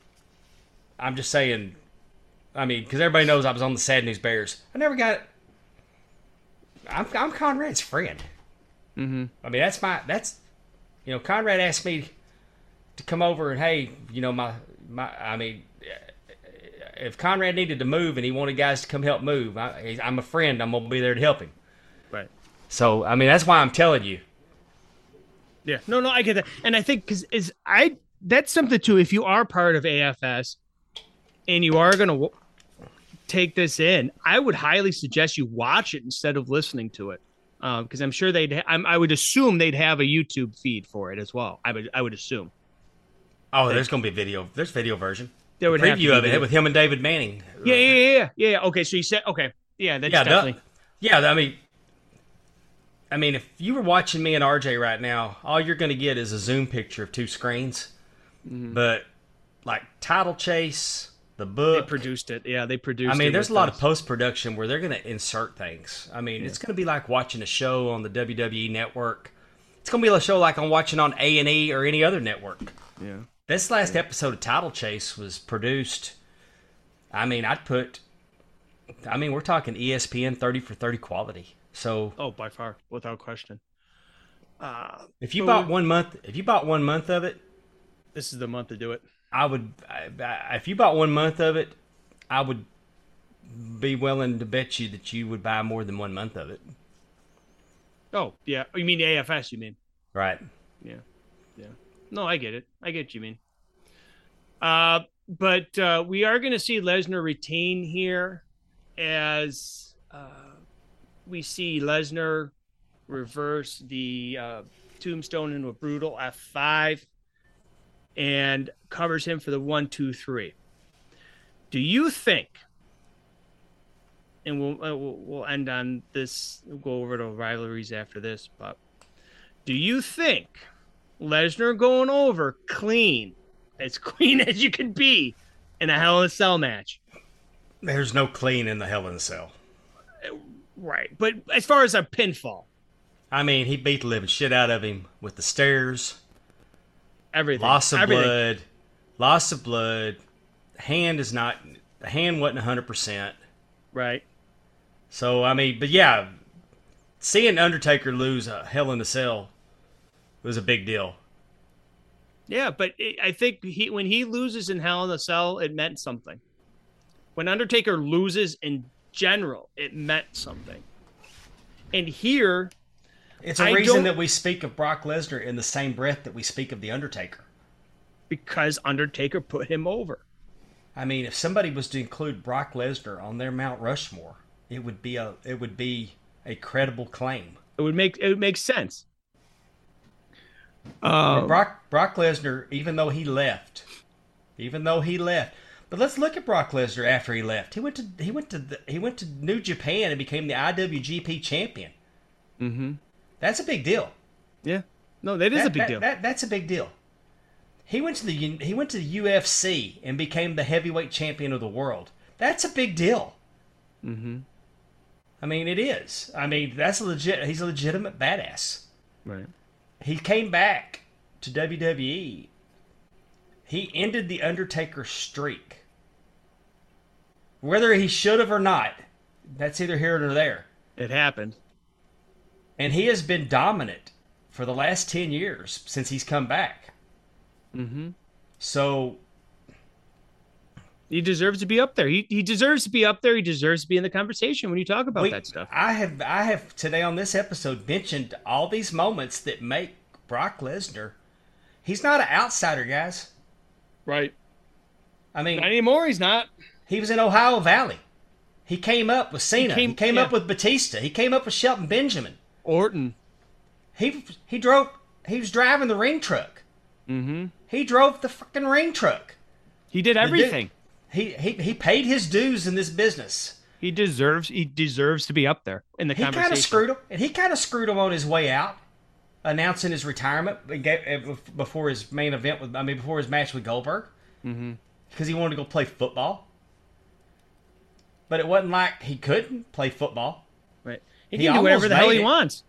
I'm just saying. I mean, because everybody knows I was on the Sad News Bears. I never got. I'm Conrad's friend. Mm-hmm. I mean, that's Conrad asked me to come over and hey, I mean, if Conrad needed to move and he wanted guys to come help move, I'm a friend. I'm gonna be there to help him. Right. So I mean, that's why I'm telling you. Yeah. No, I get that, and I think that's something too. If you are part of AFS and you are gonna take this in, I would highly suggest you watch it instead of listening to it, because I'm sure I would assume they'd have a YouTube feed for it as well. I would assume. Oh, there's gonna be video. There's video version. There would preview of it with him and David Manning. Yeah. Okay, so you said okay. Yeah, that's definitely. I mean, if you were watching me and RJ right now, all you're going to get is a zoom picture of two screens. Mm-hmm. But like Title Chase, the book, they produced it. Yeah, they produced it. I mean, there's a lot of post-production where they're going to insert things. I mean, it's going to be like watching a show on the WWE network. It's going to be a show like I'm watching on A&E or any other network. Yeah. This last episode of Title Chase was produced. I mean, we're talking ESPN 30 for 30 quality. So, by far, without question. If you bought 1 month of it, this is the month to do it. If you bought 1 month of it, I would be willing to bet you that you would buy more than 1 month of it. Oh yeah, you mean AFS? You mean right? Yeah. No, I get it. I get what you mean. But we are going to see Lesnar retain here as we see Lesnar reverse the tombstone into a brutal F5 and covers him for the 1-2-3. Do you think, and we'll end on this, we'll go over to rivalries after this, but do you think Lesnar going over clean, as clean as you can be, in a Hell in a Cell match? There's no clean in the Hell in a Cell. Right, but as far as a pinfall, I mean, he beat the living shit out of him with the stairs. everything. Loss of everything. blood. Loss of blood. The hand wasn't 100%. Right. So, I mean, but yeah, seeing Undertaker lose a Hell in a Cell was a big deal. Yeah, but I think when he loses in Hell in a Cell, it meant something. When Undertaker loses in general, it meant something. And here, It's a reason that we speak of Brock Lesnar in the same breath that we speak of The Undertaker. Because Undertaker put him over. I mean, if somebody was to include Brock Lesnar on their Mount Rushmore, it would be a credible claim. It would make sense. And Brock Lesnar, even though he left, but let's look at Brock Lesnar after he left. He went to New Japan and became the IWGP champion. Mm-hmm. That's a big deal. Yeah. No, that is a big deal. That's a big deal. He went to the UFC and became the heavyweight champion of the world. That's a big deal. Mm-hmm. I mean, it is. I mean, he's a legitimate badass. Right. He came back to WWE. He ended the Undertaker streak. Whether he should have or not, that's either here or there. It happened. And he has been dominant for the last 10 years since he's come back. Mm-hmm. So he deserves to be up there. He deserves to be up there. He deserves to be in the conversation when you talk about that stuff. I have today on this episode mentioned all these moments that make Brock Lesnar. He's not an outsider, guys. Right. I mean, Not anymore, he's not. he was in Ohio Valley. He came up with Cena. He came up with Batista. He came up with Shelton Benjamin. Orton. He was driving the ring truck. Mm-hmm. He drove the fucking ring truck. He did everything. He paid his dues in this business. He deserves to be up there in the He conversation. kind of screwed him, and he kind of screwed him on his way out, announcing his retirement before his main event before his match with Goldberg, because he wanted to go play football. But it wasn't like he couldn't play football. Right. He can do whatever the hell he wants.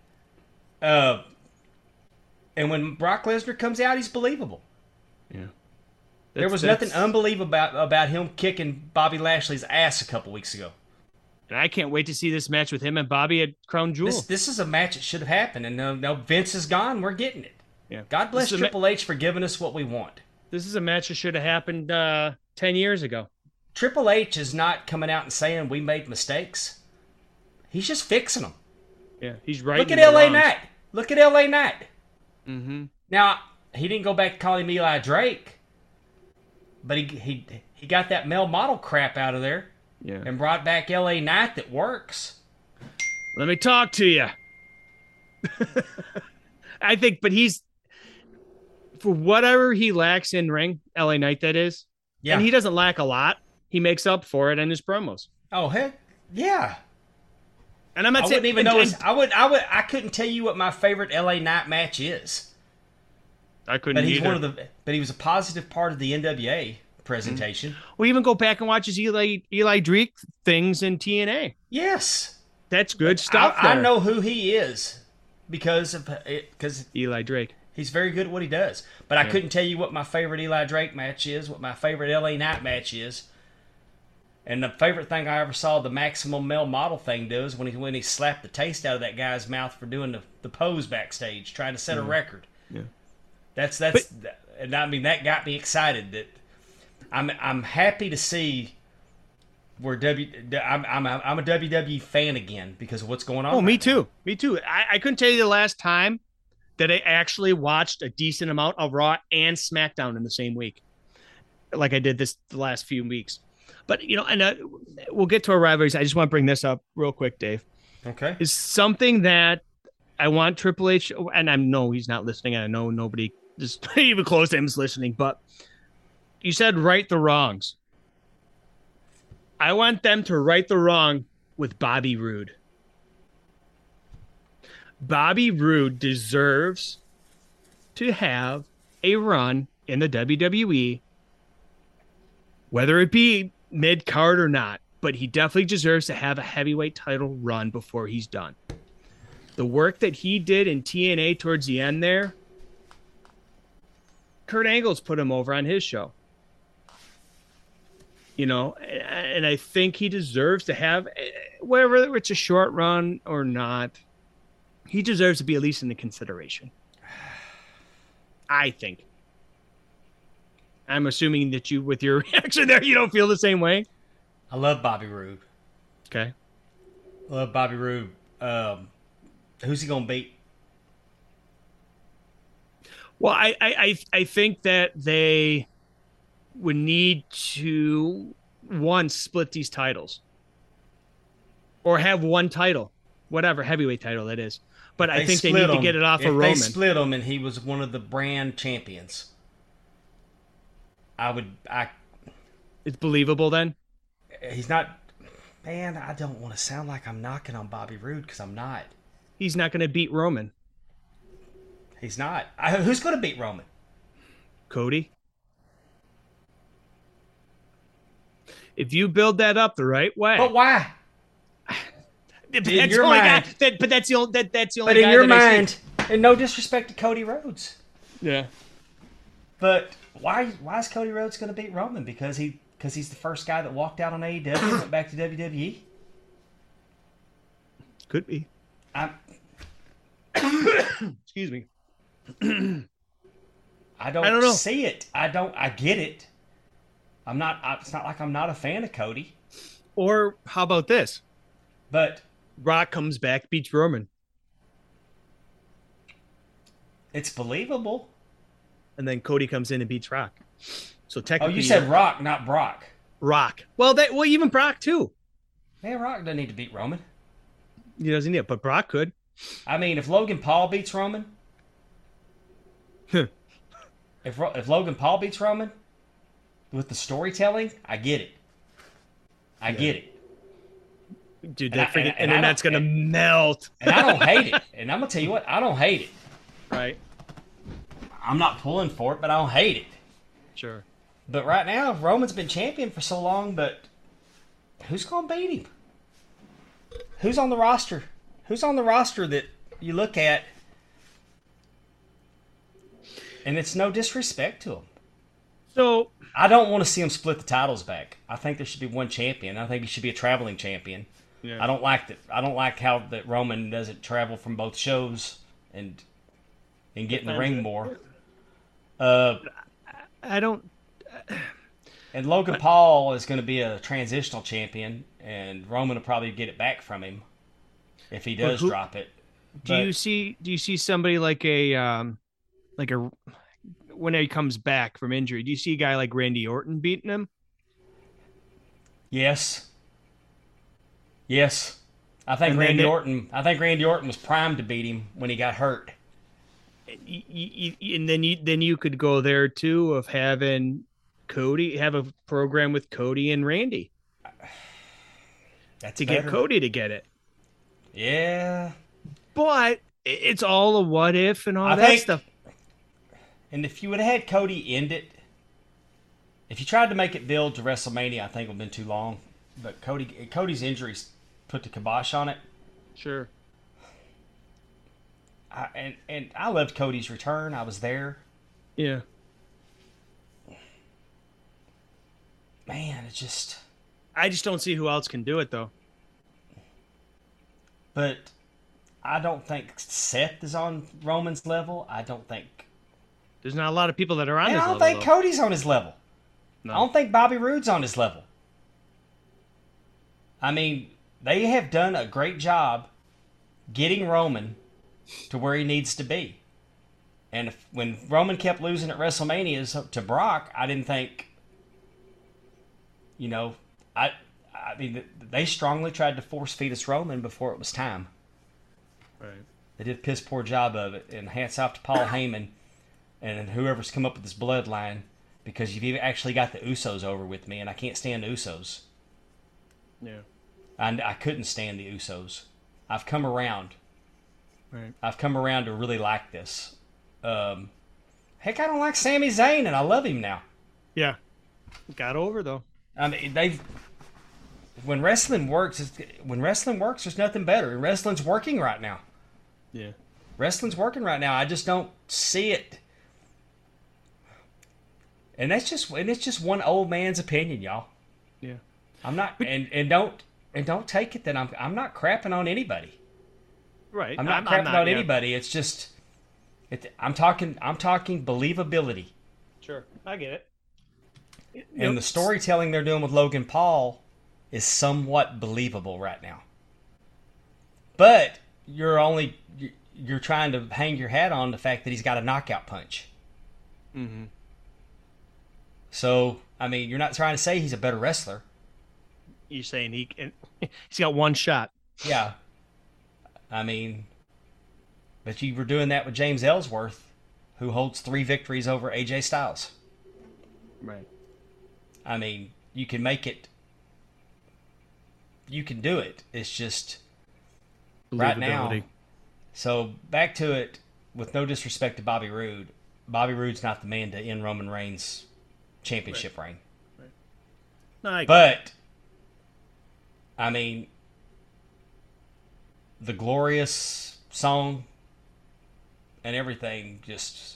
And when Brock Lesnar comes out, he's believable. Yeah. There was nothing unbelievable about him kicking Bobby Lashley's ass a couple weeks ago. And I can't wait to see this match with him and Bobby at Crown Jewel. This is a match that should have happened, and now Vince is gone. We're getting it. Yeah. God bless Triple H for giving us what we want. This is a match that should have happened 10 years ago. Triple H is not coming out and saying we made mistakes. He's just fixing them. Yeah, he's right. Look at LA Knight. Look at LA Knight. Mm-hmm. Now, he didn't go back to calling him Eli Drake, but he got that male model crap out of there. Yeah. And brought back LA Knight that works. Let me talk to you. I think, but he's, for whatever he lacks in ring, LA Knight that is, yeah. And he doesn't lack a lot. He makes up for it in his promos. Oh, heck, yeah. And I'm not saying, wouldn't even know. I couldn't tell you what my favorite LA Knight match is. I couldn't. But he's either. But he was a positive part of the NWA presentation. Well, even go back and watch his Eli Drake things in TNA. Yes, that's good stuff. I know who he is because Eli Drake. He's very good at what he does. But I couldn't tell you what my favorite Eli Drake match is, what my favorite LA Knight match is. And the favorite thing I ever saw the Maximum Male Model thing do is when he slapped the taste out of that guy's mouth for doing the pose backstage, trying to set a record. Yeah, and I mean that got me excited. That I'm happy to see where I'm a WWE fan again because of what's going on. Oh, me too. Me too. I couldn't tell you the last time that I actually watched a decent amount of Raw and SmackDown in the same week, like I did the last few weeks. But, and we'll get to our rivalries. I just want to bring this up real quick, Dave. Okay. Is something that I want Triple H, and I know he's not listening, and I know nobody just even close to him is listening, but you said right the wrongs. I want them to right the wrong with Bobby Roode. Bobby Roode deserves to have a run in the WWE, whether it be mid-card or not, but he definitely deserves to have a heavyweight title run before he's done. The work that he did in TNA towards the end there, Kurt Angle's put him over on his show. You know, and I think he deserves to have, whether it's a short run or not, he deserves to be at least in the consideration. I think. I'm assuming that you, with your reaction there, you don't feel the same way. I love Bobby Roode. Okay. Love Bobby Roode. Who's he gonna beat? Well, I think that they would need to, one, split these titles. Or have one title. Whatever heavyweight title that is. But I think they need to get it off of Roman. If they split him and he was one of the brand champions, it's believable then? He's not... Man, I don't want to sound like I'm knocking on Bobby Roode because I'm not. He's not going to beat Roman. He's not. Who's going to beat Roman? Cody. If you build that up the right way. But why? But that's the only guy. But that's the only But guy in your that mind, and no disrespect to Cody Rhodes. Yeah. But why is Cody Rhodes going to beat Roman? Because he's the first guy that walked out on AEW and went back to WWE? Could be. Excuse me. I don't know. see it. I get it. It's not like I'm not a fan of Cody. Or how about this? But Rock comes back, beats Roman. it's believable. And then Cody comes in and beats Rock. So technically, you said Rock, not Brock. Rock. Well, even Brock too. Man, Rock doesn't need to beat Roman. He doesn't need it, but Brock could. I mean, if Logan Paul beats Roman, if Logan Paul beats Roman with the storytelling, I get it. I get it. Dude, the internet's going to melt. And I don't hate it. And I'm going to tell you what, I don't hate it. Right. I'm not pulling for it, but I don't hate it. Sure. But right now, Roman's been champion for so long, but who's going to beat him? Who's on the roster? Who's on the roster that you look at, and it's no disrespect to him? So I don't want to see him split the titles back. I think there should be one champion. I think he should be a traveling champion. Yeah. I don't like that. I don't like how that Roman doesn't travel from both shows and get in the ring more. I don't. And Logan Paul is going to be a transitional champion, and Roman will probably get it back from him if he does drop it. Do you see somebody like a when he comes back from injury? Do you see a guy like Randy Orton beating him? Yes. I think Randy Orton was primed to beat him when he got hurt. And then you could go there too of having Cody have a program with Cody and Randy. That's to better. Get Cody to get it. Yeah. But it's all a what if and all that stuff. And if you would have had Cody end it, if you tried to make it build to WrestleMania, I think it would have been too long. But Cody's injuries put the kibosh on it. Sure. And I loved Cody's return. I was there. Yeah. Man, I just don't see who else can do it though. But I don't think Seth is on Roman's level. I don't think there's not a lot of people that are on his level. I don't think Cody's on his level. No. I don't think Bobby Roode's on his level. I mean, they have done a great job getting Roman to where he needs to be. And when Roman kept losing at WrestleMania to Brock, I didn't think, I mean, they strongly tried to force feed us Roman before it was time. Right. They did a piss poor job of it. And hats off to Paul Heyman and whoever's come up with this bloodline, because you've actually got the Usos over with me, and I can't stand the Usos. Yeah. I couldn't stand the Usos. I've come around. Right. I've come around to really like this. Heck, I don't like Sami Zayn, and I love him now. Yeah. Got over though. I mean, when wrestling works, there's nothing better. And wrestling's working right now. Yeah. Wrestling's working right now. I just don't see it. And it's just one old man's opinion, y'all. Yeah. I'm not and don't take it that I'm not crapping on anybody. Right. I'm not crapping on anybody. It's just I'm talking believability. Sure. I get it. And the storytelling they're doing with Logan Paul is somewhat believable right now. But you're trying to hang your hat on the fact that he's got a knockout punch. Mm-hmm. So, I mean, you're not trying to say he's a better wrestler. You're saying he's got one shot. Yeah. I mean, but you were doing that with James Ellsworth, who holds 3 victories over AJ Styles. Right. I mean, you can make it. You can do it. It's just right now. So back to it. With no disrespect to Bobby Roode, Bobby Roode's not the man to end Roman Reigns' championship reign. Right. No, but I mean, the glorious song and everything, just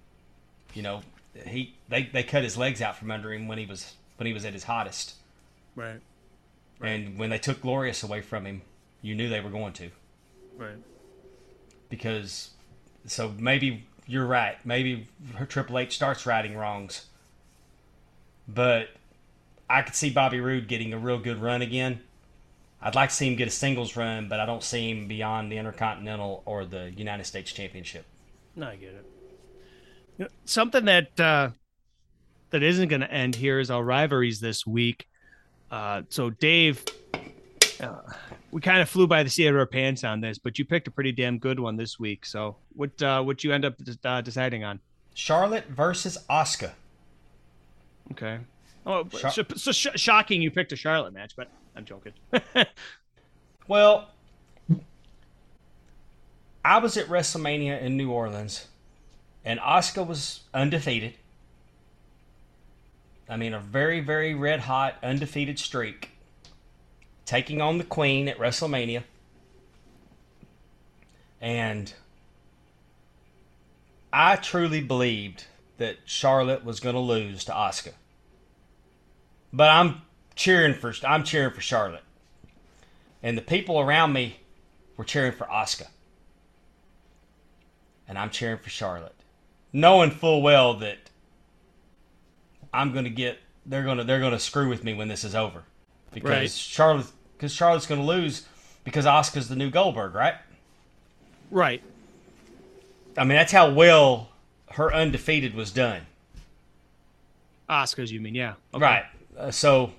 they cut his legs out from under him when he was at his hottest. Right. And when they took Glorious away from him, you knew they were going to. Right. Because, so maybe you're right. Maybe Triple H starts righting wrongs. But I could see Bobby Roode getting a real good run again. I'd like to see him get a singles run, but I don't see him beyond the Intercontinental or the United States Championship. No, I get it. Something that isn't going to end here is our rivalries this week. So Dave, we kind of flew by the seat of our pants on this, but you picked a pretty damn good one this week. So what you end up deciding on? Charlotte versus Asuka. Okay. Oh, so shocking you picked a Charlotte match, but I'm joking. Well, I was at WrestleMania in New Orleans, and Asuka was undefeated. I mean, a very, very red-hot, undefeated streak. Taking on the Queen at WrestleMania. And I truly believed that Charlotte was going to lose to Asuka. But I'm cheering for Charlotte. And the people around me were cheering for Asuka. And I'm cheering for Charlotte. Knowing full well that they're gonna screw with me when this is over. Because right. Charlotte's gonna lose because Asuka's the new Goldberg, right? Right. I mean, that's how well her undefeated was done. Asuka's, you mean, yeah. Okay. Right. So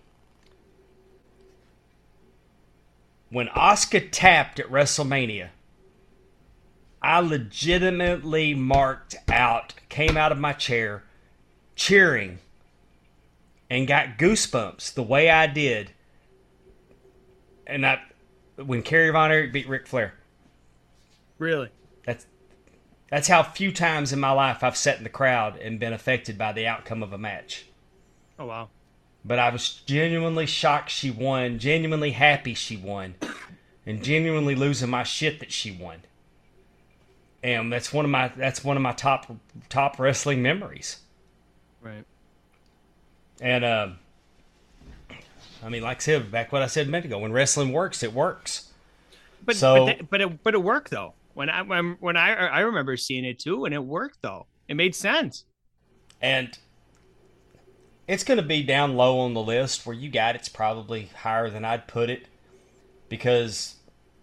when Asuka tapped at WrestleMania, I legitimately came out of my chair, cheering, and got goosebumps the way I did. And when Kerry Von Erich beat Ric Flair. Really? That's how few times in my life I've sat in the crowd and been affected by the outcome of a match. Oh, wow. But I was genuinely shocked she won, genuinely happy she won, and genuinely losing my shit that she won. And that's one of my top wrestling memories. Right. And I mean, like I said, back what I said a minute ago, when wrestling works, it works. But it worked though. When I remember seeing it too, and it worked though. It made sense. And it's going to be down low on the list. Where you got it's probably higher than I'd put it, because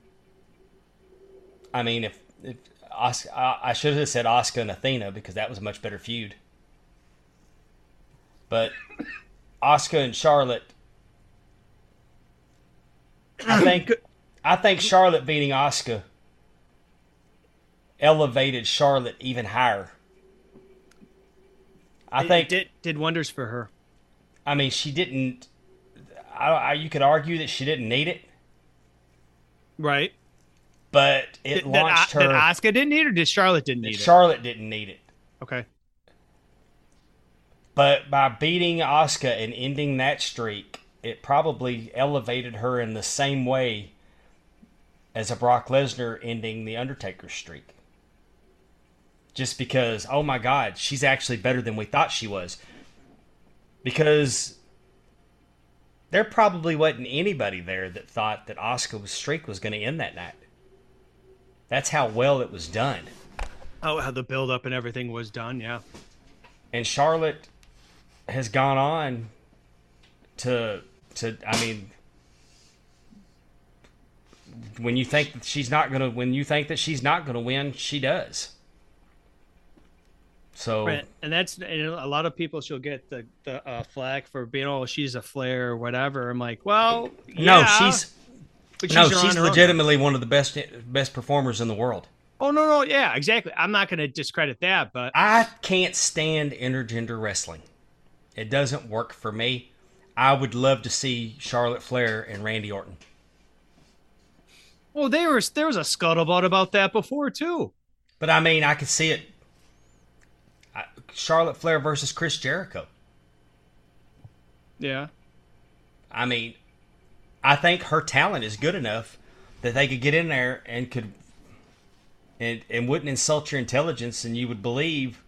I mean, if I should have said Asuka and Athena, because that was a much better feud. But Asuka and Charlotte, I think Charlotte beating Asuka elevated Charlotte even higher. I think it did wonders for her. I mean, she didn't. You could argue that she didn't need it, Right. but it launched her. That Asuka didn't need it, or did Charlotte didn't need it? Charlotte didn't need it. Okay. But by beating Asuka and ending that streak, it probably elevated her in the same way as a Brock Lesnar ending the Undertaker's streak. Just because, oh my God, she's actually better than we thought she was. Because there probably wasn't anybody there that thought that Asuka's streak was going to end that night. That's how well it was done. Oh, how the build up and everything was done, yeah. And Charlotte has gone on to I mean, when you think that she's not gonna win, she does. So, Right. And that's a lot of people. She'll get the flag for being she's a Flair or whatever. I'm like, well, no, yeah, she's but she's on her own. legitimately one of the best performers in the world. Oh no, yeah, exactly. I'm not going to discredit that, but I can't stand intergender wrestling. It doesn't work for me. I would love to see Charlotte Flair and Randy Orton. well, there was a scuttlebutt about that before too. But I mean, I could see it. Charlotte Flair versus Chris Jericho. Yeah. I mean, I think her talent is good enough that they could get in there and wouldn't insult your intelligence, and you would believe.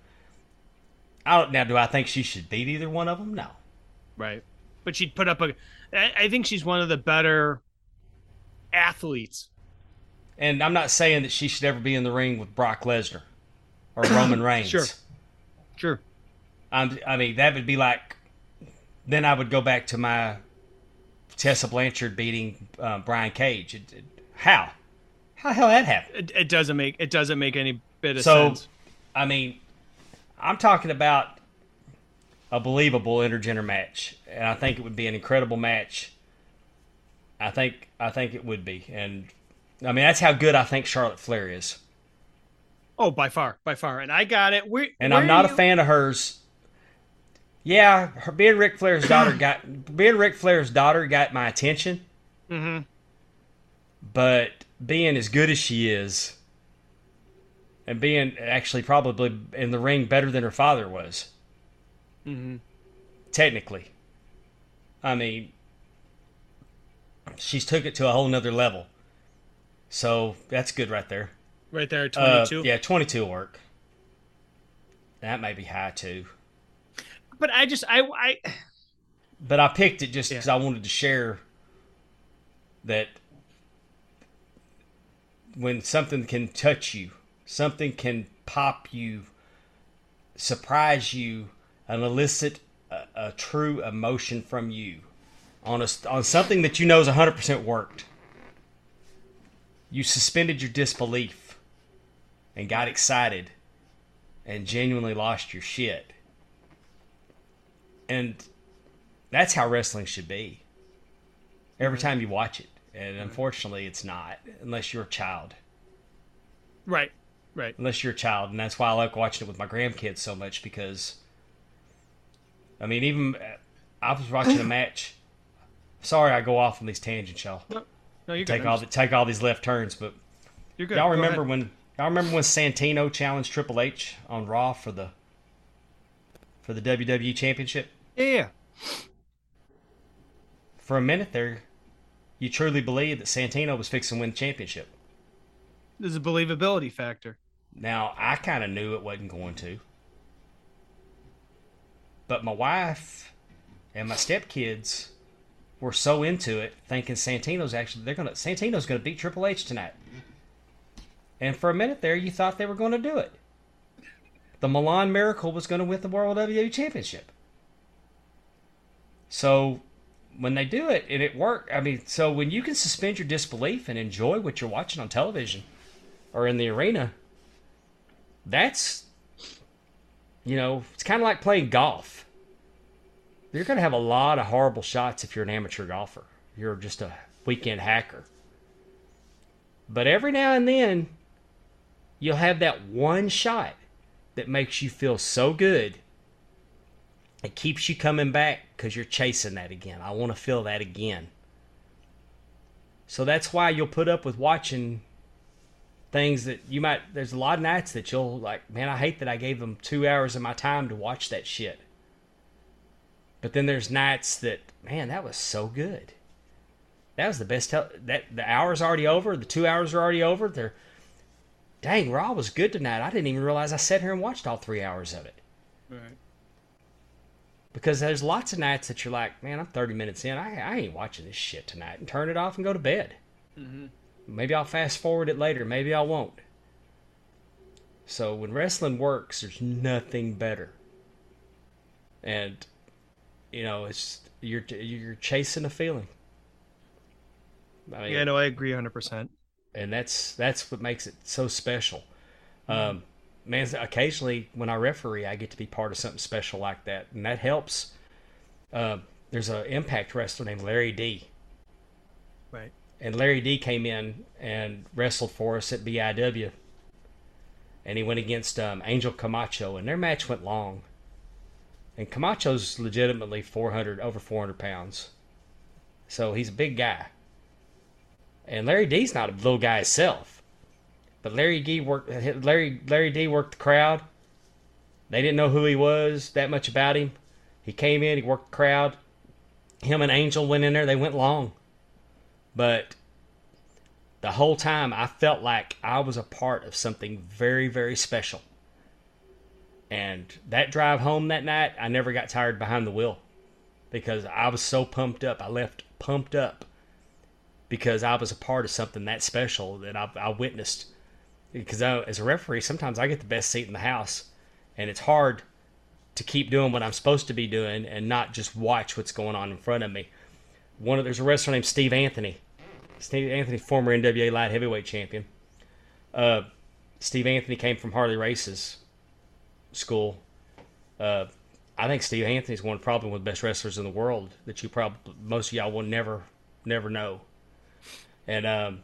Now, do I think she should beat either one of them? No. Right. But she'd put up I think she's one of the better athletes. And I'm not saying that she should ever be in the ring with Brock Lesnar or Roman Reigns. Sure. I mean, that would be like. Then I would go back to my Tessa Blanchard beating Brian Cage. How? How the hell that happened? It doesn't make any bit of sense. So, I mean, I'm talking about a believable intergender match, and I think it would be an incredible match. I think it would be, and I mean that's how good I think Charlotte Flair is. Oh, by far, and I got it. I'm not a fan of hers. Yeah, being Ric Flair's daughter got my attention. Mm-hmm. But being as good as she is, and being actually probably in the ring better than her father was, technically, I mean, she's took it to a whole nother level. So that's good right there. Right there, 22. Yeah, 22 will work. That may be high too. But But I picked it just because I wanted to share that when something can touch you, something can pop you, surprise you, and elicit a true emotion from you on something that you know is 100% worked. You suspended your disbelief and got excited and genuinely lost your shit. And that's how wrestling should be. Every time you watch it. And unfortunately, it's not. Unless you're a child. Right. Unless you're a child. And that's why I like watching it with my grandkids so much. Because, I mean, even I was watching a match. Sorry I go off on these tangents, y'all. No, you're take good. Take all these left turns. But you're good. Y'all remember when Santino challenged Triple H on Raw for the WWE Championship? Yeah. For a minute there, you truly believed that Santino was fixing to win the championship. There's a believability factor. Now, I kind of knew it wasn't going to. But my wife and my stepkids were so into it, thinking Santino's going to beat Triple H tonight. And for a minute there, you thought they were going to do it. The Milan Miracle was going to win the World WWE Championship. So when they do it, and it worked, I mean, so when you can suspend your disbelief and enjoy what you're watching on television or in the arena, that's, it's kind of like playing golf. You're going to have a lot of horrible shots if you're an amateur golfer. You're just a weekend hacker. But every now and then, you'll have that one shot that makes you feel so good. It keeps you coming back because you're chasing that again. I want to feel that again. So that's why you'll put up with watching things that you might... There's a lot of nights that you'll like, man, I hate that I gave them 2 hours of my time to watch that shit. But then there's nights that, man, that was so good. That was the best. The hour's already over. The 2 hours are already over. Dang, Raw was good tonight. I didn't even realize I sat here and watched all 3 hours of it. Right. Because there's lots of nights that you're like, man, I'm 30 minutes in. I ain't watching this shit tonight, and turn it off and go to bed. Mm-hmm. Maybe I'll fast forward it later. Maybe I won't. So when wrestling works, there's nothing better. And it's you're chasing a feeling. I mean, I agree 100%. And that's what makes it so special. Man, occasionally when I referee, I get to be part of something special like that, and that helps. There's an Impact wrestler named Larry D. Right. And Larry D came in and wrestled for us at BIW, and he went against Angel Camacho, and their match went long. And Camacho's legitimately over 400 pounds, so he's a big guy. And Larry D's not a little guy himself. But Larry D worked the crowd. They didn't know who he was, that much about him. He came in, he worked the crowd. Him and Angel went in there, they went long. But the whole time I felt like I was a part of something very, very special. And that drive home that night, I never got tired behind the wheel. Because I was so pumped up. I left pumped up. Because I was a part of something that special that I witnessed. Because as a referee, sometimes I get the best seat in the house. And it's hard to keep doing what I'm supposed to be doing and not just watch what's going on in front of me. There's a wrestler named Steve Anthony. Steve Anthony, former NWA light heavyweight champion. Steve Anthony came from Harley Race's school. I think Steve Anthony's probably one of the best wrestlers in the world that most of y'all will never know. And I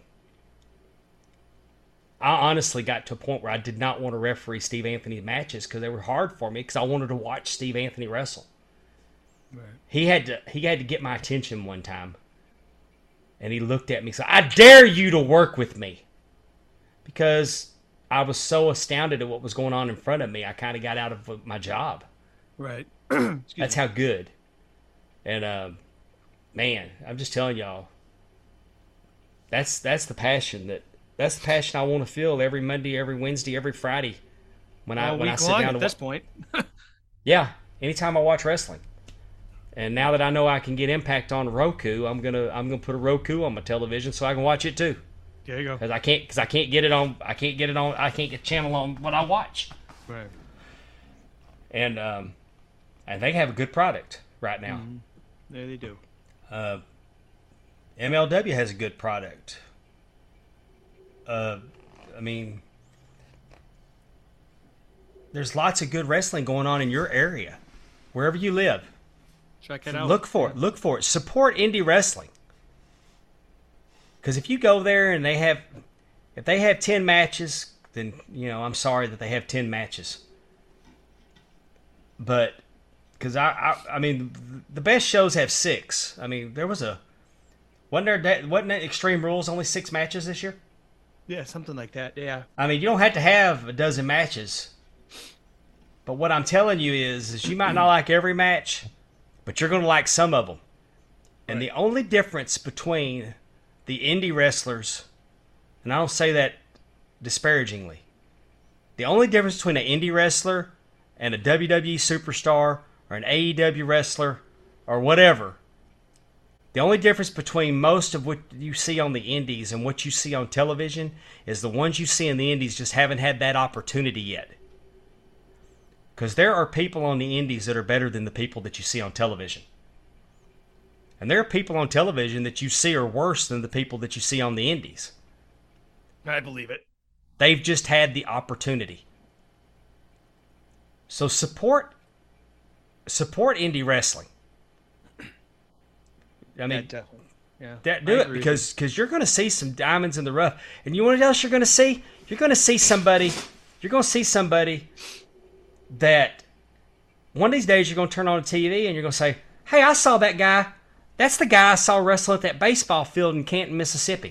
honestly got to a point where I did not want to referee Steve Anthony's matches because they were hard for me because I wanted to watch Steve Anthony wrestle. Right. He had to get my attention one time. And he looked at me and said, "I dare you to work with me." Because I was so astounded at what was going on in front of me, I kind of got out of my job. Right. That's how good. And man, I'm just telling y'all, that's the passion I want to feel every Monday, every Wednesday, every Friday when I sit down at this point. Yeah, anytime I watch wrestling. And now that I know I can get Impact on Roku, I'm gonna put a Roku on my television so I can watch it too. There you go. Because I can't get channel on what I watch. Right. And they have a good product right now. Mm-hmm. Yeah, they do. MLW has a good product. I mean, there's lots of good wrestling going on in your area, wherever you live. Check it out. Look for it. Support indie wrestling. Because if you go there and if they have 10 matches, then I'm sorry that they have 10 matches. But because I mean, the best shows have 6. I mean, wasn't there Extreme Rules only 6 matches this year? Yeah, something like that. Yeah. I mean, you don't have to have a dozen matches. But what I'm telling you is you might not like every match, but you're going to like some of them. And the only difference between the indie wrestlers, and I don't say that disparagingly, the only difference between an indie wrestler and a WWE superstar or an AEW wrestler or whatever, the only difference between most of what you see on the indies and what you see on television is the ones you see in the indies just haven't had that opportunity yet. Because there are people on the indies that are better than the people that you see on television. And there are people on television that you see are worse than the people that you see on the indies. I believe it. They've just had the opportunity. So support indie wrestling. I mean, definitely. Do it because you're going to see some diamonds in the rough. And you know what else you're going to see? You're going to see somebody that one of these days you're going to turn on the TV and you're going to say, hey, I saw that guy. That's the guy I saw wrestle at that baseball field in Canton, Mississippi.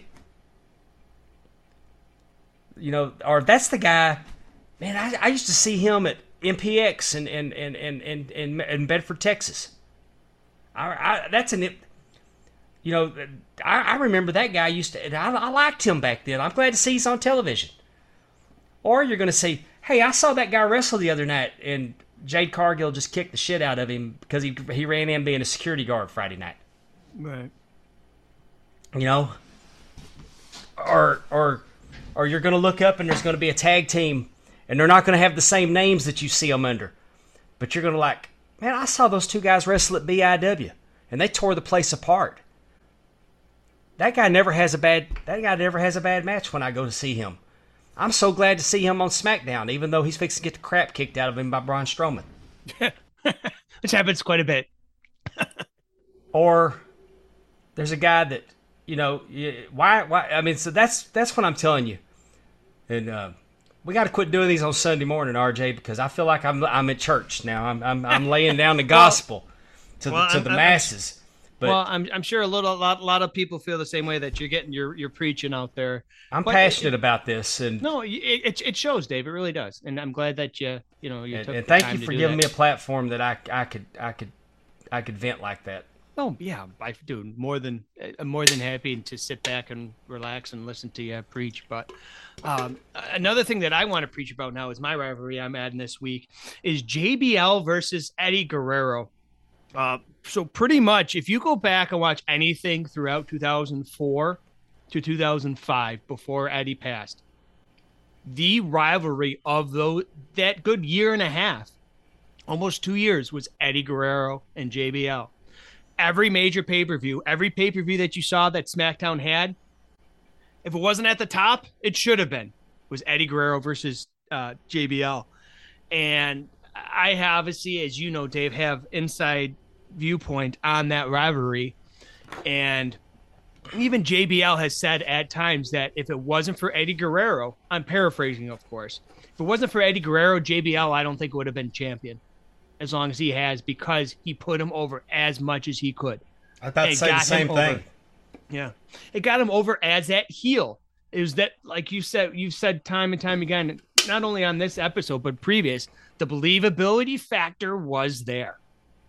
You know, or that's the guy, man, I used to see him at MPX in Bedford, Texas. That's an... You know, I remember that guy I liked him back then. I'm glad to see he's on television. Or you're going to say, hey, I saw that guy wrestle the other night, and Jade Cargill just kicked the shit out of him because he ran in being a security guard Friday night. Right. You know? Or you're going to look up and there's going to be a tag team, and they're not going to have the same names that you see them under. But you're going to like, man, I saw those two guys wrestle at BIW, and they tore the place apart. That guy never has a bad match when I go to see him. I'm so glad to see him on SmackDown, even though he's fixing to get the crap kicked out of him by Braun Strowman. Which happens quite a bit. Or there's a guy that, you know, why? I mean, so that's what I'm telling you. And we got to quit doing these on Sunday morning, RJ, because I feel like I'm at church now. I'm laying down the gospel to the masses. But well, I'm sure a lot of people feel the same way, that you're getting your preaching out there. I'm passionate about this, and no, it shows, Dave. It really does, and I'm glad that you took and the thank time you for to do giving that. me a platform that I could vent like that. Oh yeah, I'm more than happy to sit back and relax and listen to you preach. But another thing that I want to preach about now is my rivalry I'm adding this week is JBL versus Eddie Guerrero. So pretty much, if you go back and watch anything throughout 2004 to 2005 before Eddie passed, the rivalry of that good year and a half, almost 2 years, was Eddie Guerrero and JBL. Every major pay-per-view, every pay-per-view that you saw that SmackDown had, if it wasn't at the top, it should have been, was Eddie Guerrero versus JBL. And I obviously, as you know, Dave, have inside viewpoint on that rivalry. And even JBL has said at times that if it wasn't for Eddie Guerrero, I'm paraphrasing, of course, if it wasn't for Eddie Guerrero, JBL, I don't think would have been champion as long as he has, because he put him over as much as he could. I thought to say the same thing. Yeah. It got him over as that heel. It was that, like you've said time and time again, not only on this episode, but previous, the believability factor was there.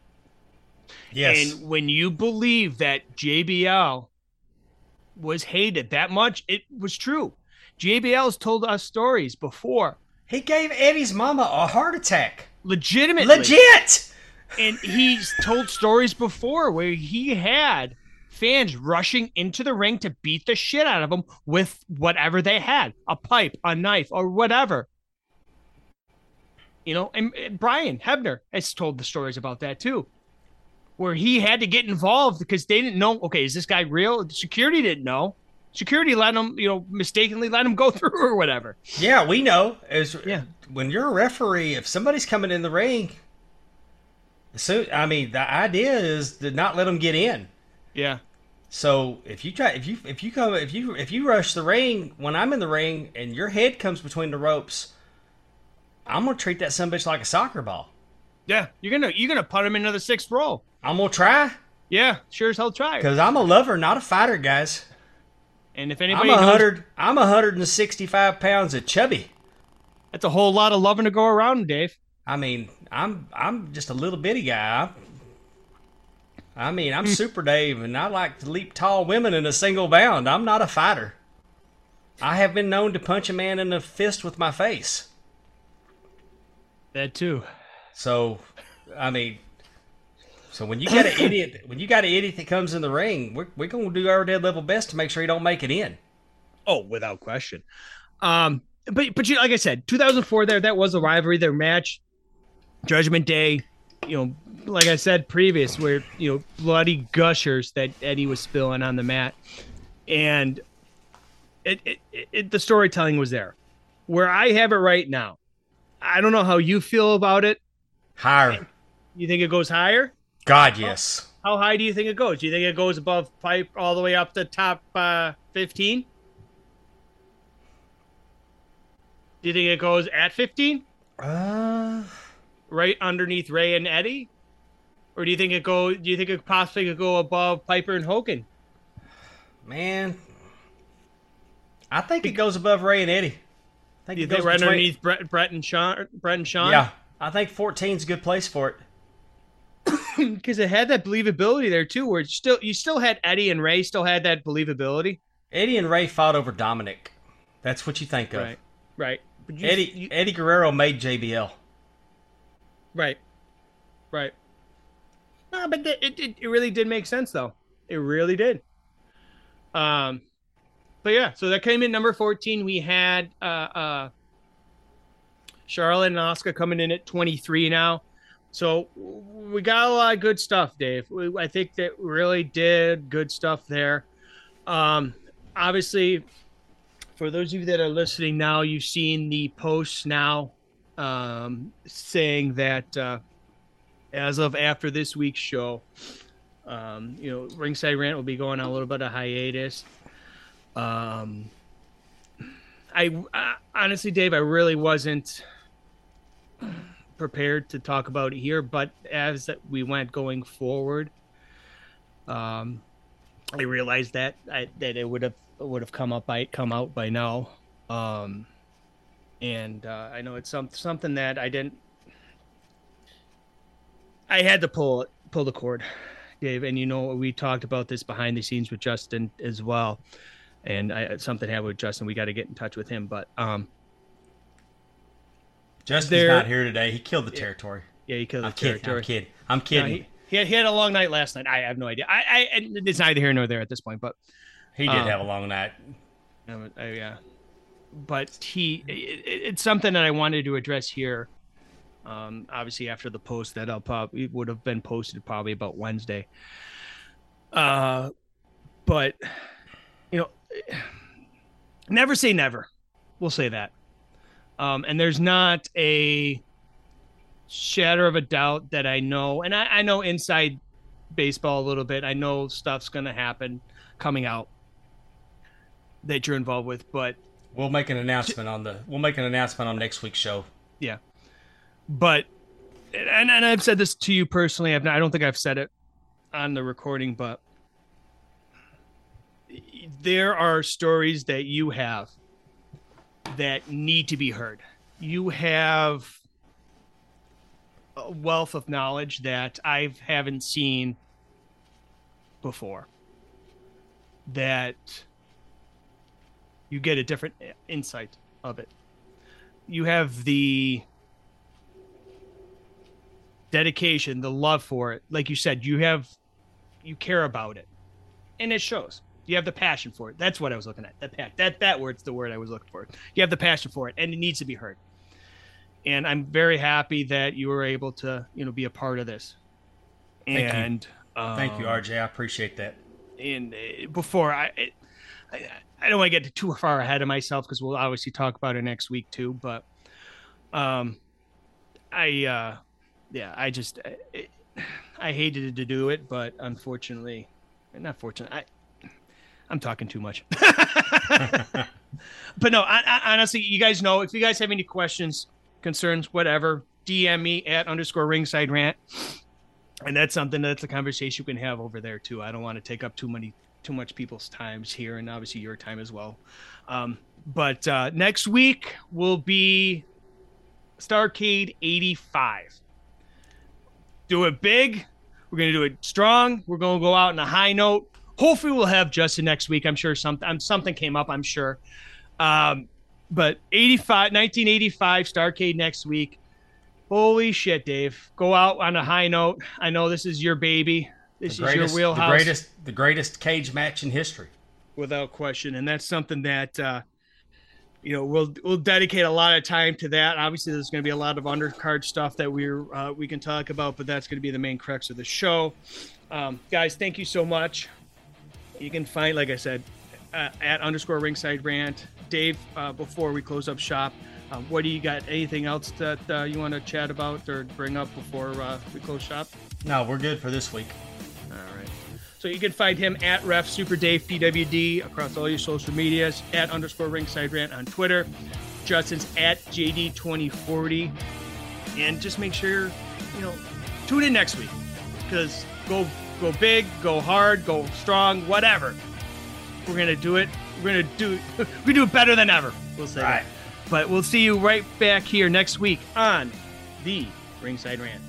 Yes. And when you believe that JBL was hated that much, it was true. JBL has told us stories before. He gave Eddie's mama a heart attack. Legitimately. Legit! And he's told stories before where he had fans rushing into the ring to beat the shit out of him with whatever they had, a pipe, a knife, or whatever. You know, and Brian Hebner has told the stories about that too, where he had to get involved because they didn't know, okay, is this guy real? Security didn't know. Security let him, mistakenly let him go through or whatever. Yeah, we know. When you're a referee, if somebody's coming in the ring, the idea is to not let them get in. Yeah. So if you rush the ring when I'm in the ring and your head comes between the ropes, I'm gonna treat that son of a bitch like a soccer ball. Yeah, you're gonna put him into the sixth row. I'm gonna try. Yeah, sure as hell try. Because I'm a lover, not a fighter, guys. And if anybody I'm 165 pounds of chubby. That's a whole lot of loving to go around, Dave. I mean, I'm just a little bitty guy. I'm Super Dave, and I like to leap tall women in a single bound. I'm not a fighter. I have been known to punch a man in the fist with my face. That too. So when you got an idiot that comes in the ring, we're gonna do our dead level best to make sure he don't make it in. Oh, without question. But like I said, 2004 that was a rivalry, their match, Judgment Day. Like I said previous, where bloody gushers that Eddie was spilling on the mat, and the storytelling was there. Where I have it right now, I don't know how you feel about it. Higher. You think it goes higher? God, yes. How high do you think it goes? Do you think it goes above Pipe all the way up to top 15? Do you think it goes at 15? Right underneath Ray and Eddie? Or do you think it possibly could go above Piper and Hogan? Man, I think it goes above Ray and Eddie. Do you think right underneath Brett and Sean? Yeah, I think 14 is a good place for it. Because it had that believability there too, where you still had Eddie and Ray still had that believability. Eddie and Ray fought over Dominic. That's what you think of. Right. But Eddie Guerrero made JBL. Right. No, but it really did make sense though. It really did. But yeah, so that came in number 14. We had Charlotte and Asuka coming in at 23 now. So we got a lot of good stuff, Dave. I think that really did good stuff there. Obviously, for those of you that are listening now, you've seen the posts now saying that as of after this week's show, Ringside Rant will be going on a little bit of hiatus. I honestly, Dave, I really wasn't prepared to talk about it here, but as we went going forward, I realized that it would have come out by now, and I know it's something that I had to pull the cord, Dave, and we talked about this behind the scenes with Justin as well, and something happened with Justin. We got to get in touch with him, but Justin's not here today. He killed the territory. Yeah, he killed the territory. I'm kidding. No, he had a long night last night. I have no idea. It's neither here nor there at this point, but he did have a long night. Yeah, but it's something that I wanted to address here. Obviously, after the post that it would have been posted probably about Wednesday. But never say never. We'll say that. And there's not a shadow of a doubt that I know, and I know inside baseball a little bit. I know stuff's going to happen coming out that you're involved with, but we'll make an announcement on next week's show. Yeah. But, and I've said this to you personally. I don't think I've said it on the recording, but there are stories that you have that need to be heard. You have a wealth of knowledge that I haven't seen before, that you get a different insight of it. You have the dedication, the love for it. Like you said, you care about it, and it shows. You have the passion for it. That's what I was looking at. That word's the word I was looking for. You have the passion for it, and it needs to be heard. And I'm very happy that you were able to, be a part of this. Thank you, RJ. I appreciate that. And before I don't want to get too far ahead of myself, because we'll obviously talk about it next week too. But I hated to do it, but unfortunately, not fortunately, I'm talking too much. But no, honestly, you guys know, if you guys have any questions, concerns, whatever, DM me at _ringside rant. And that's a conversation you can have over there too. I don't want to take up too much people's times here, and obviously your time as well. But next week will be Starrcade 85. Do it big. We're going to do it strong. We're going to go out on a high note. Hopefully we'll have Justin next week. I'm sure something came up, I'm sure. But 1985 Starrcade next week. Holy shit, Dave. Go out on a high note. I know this is your baby. This is your wheelhouse. The greatest cage match in history. Without question. And that's something that, we'll dedicate a lot of time to that. Obviously, there's going to be a lot of undercard stuff that we can talk about, but that's going to be the main crux of the show. Guys, thank you so much. You can find, like I said, at _ringside rant. Dave, before we close up shop, what do you got? Anything else that you want to chat about or bring up before we close shop? No, we're good for this week. All So you can find him at Ref Super Dave PWD across all your social medias, at _Ringside Rant on Twitter. Justin's at JD2040. And just make sure, tune in next week, because go big, go hard, go strong, whatever. We're going to do it. We're going to do it better than ever. We'll say that. But we'll see you right back here next week on the Ringside Rant.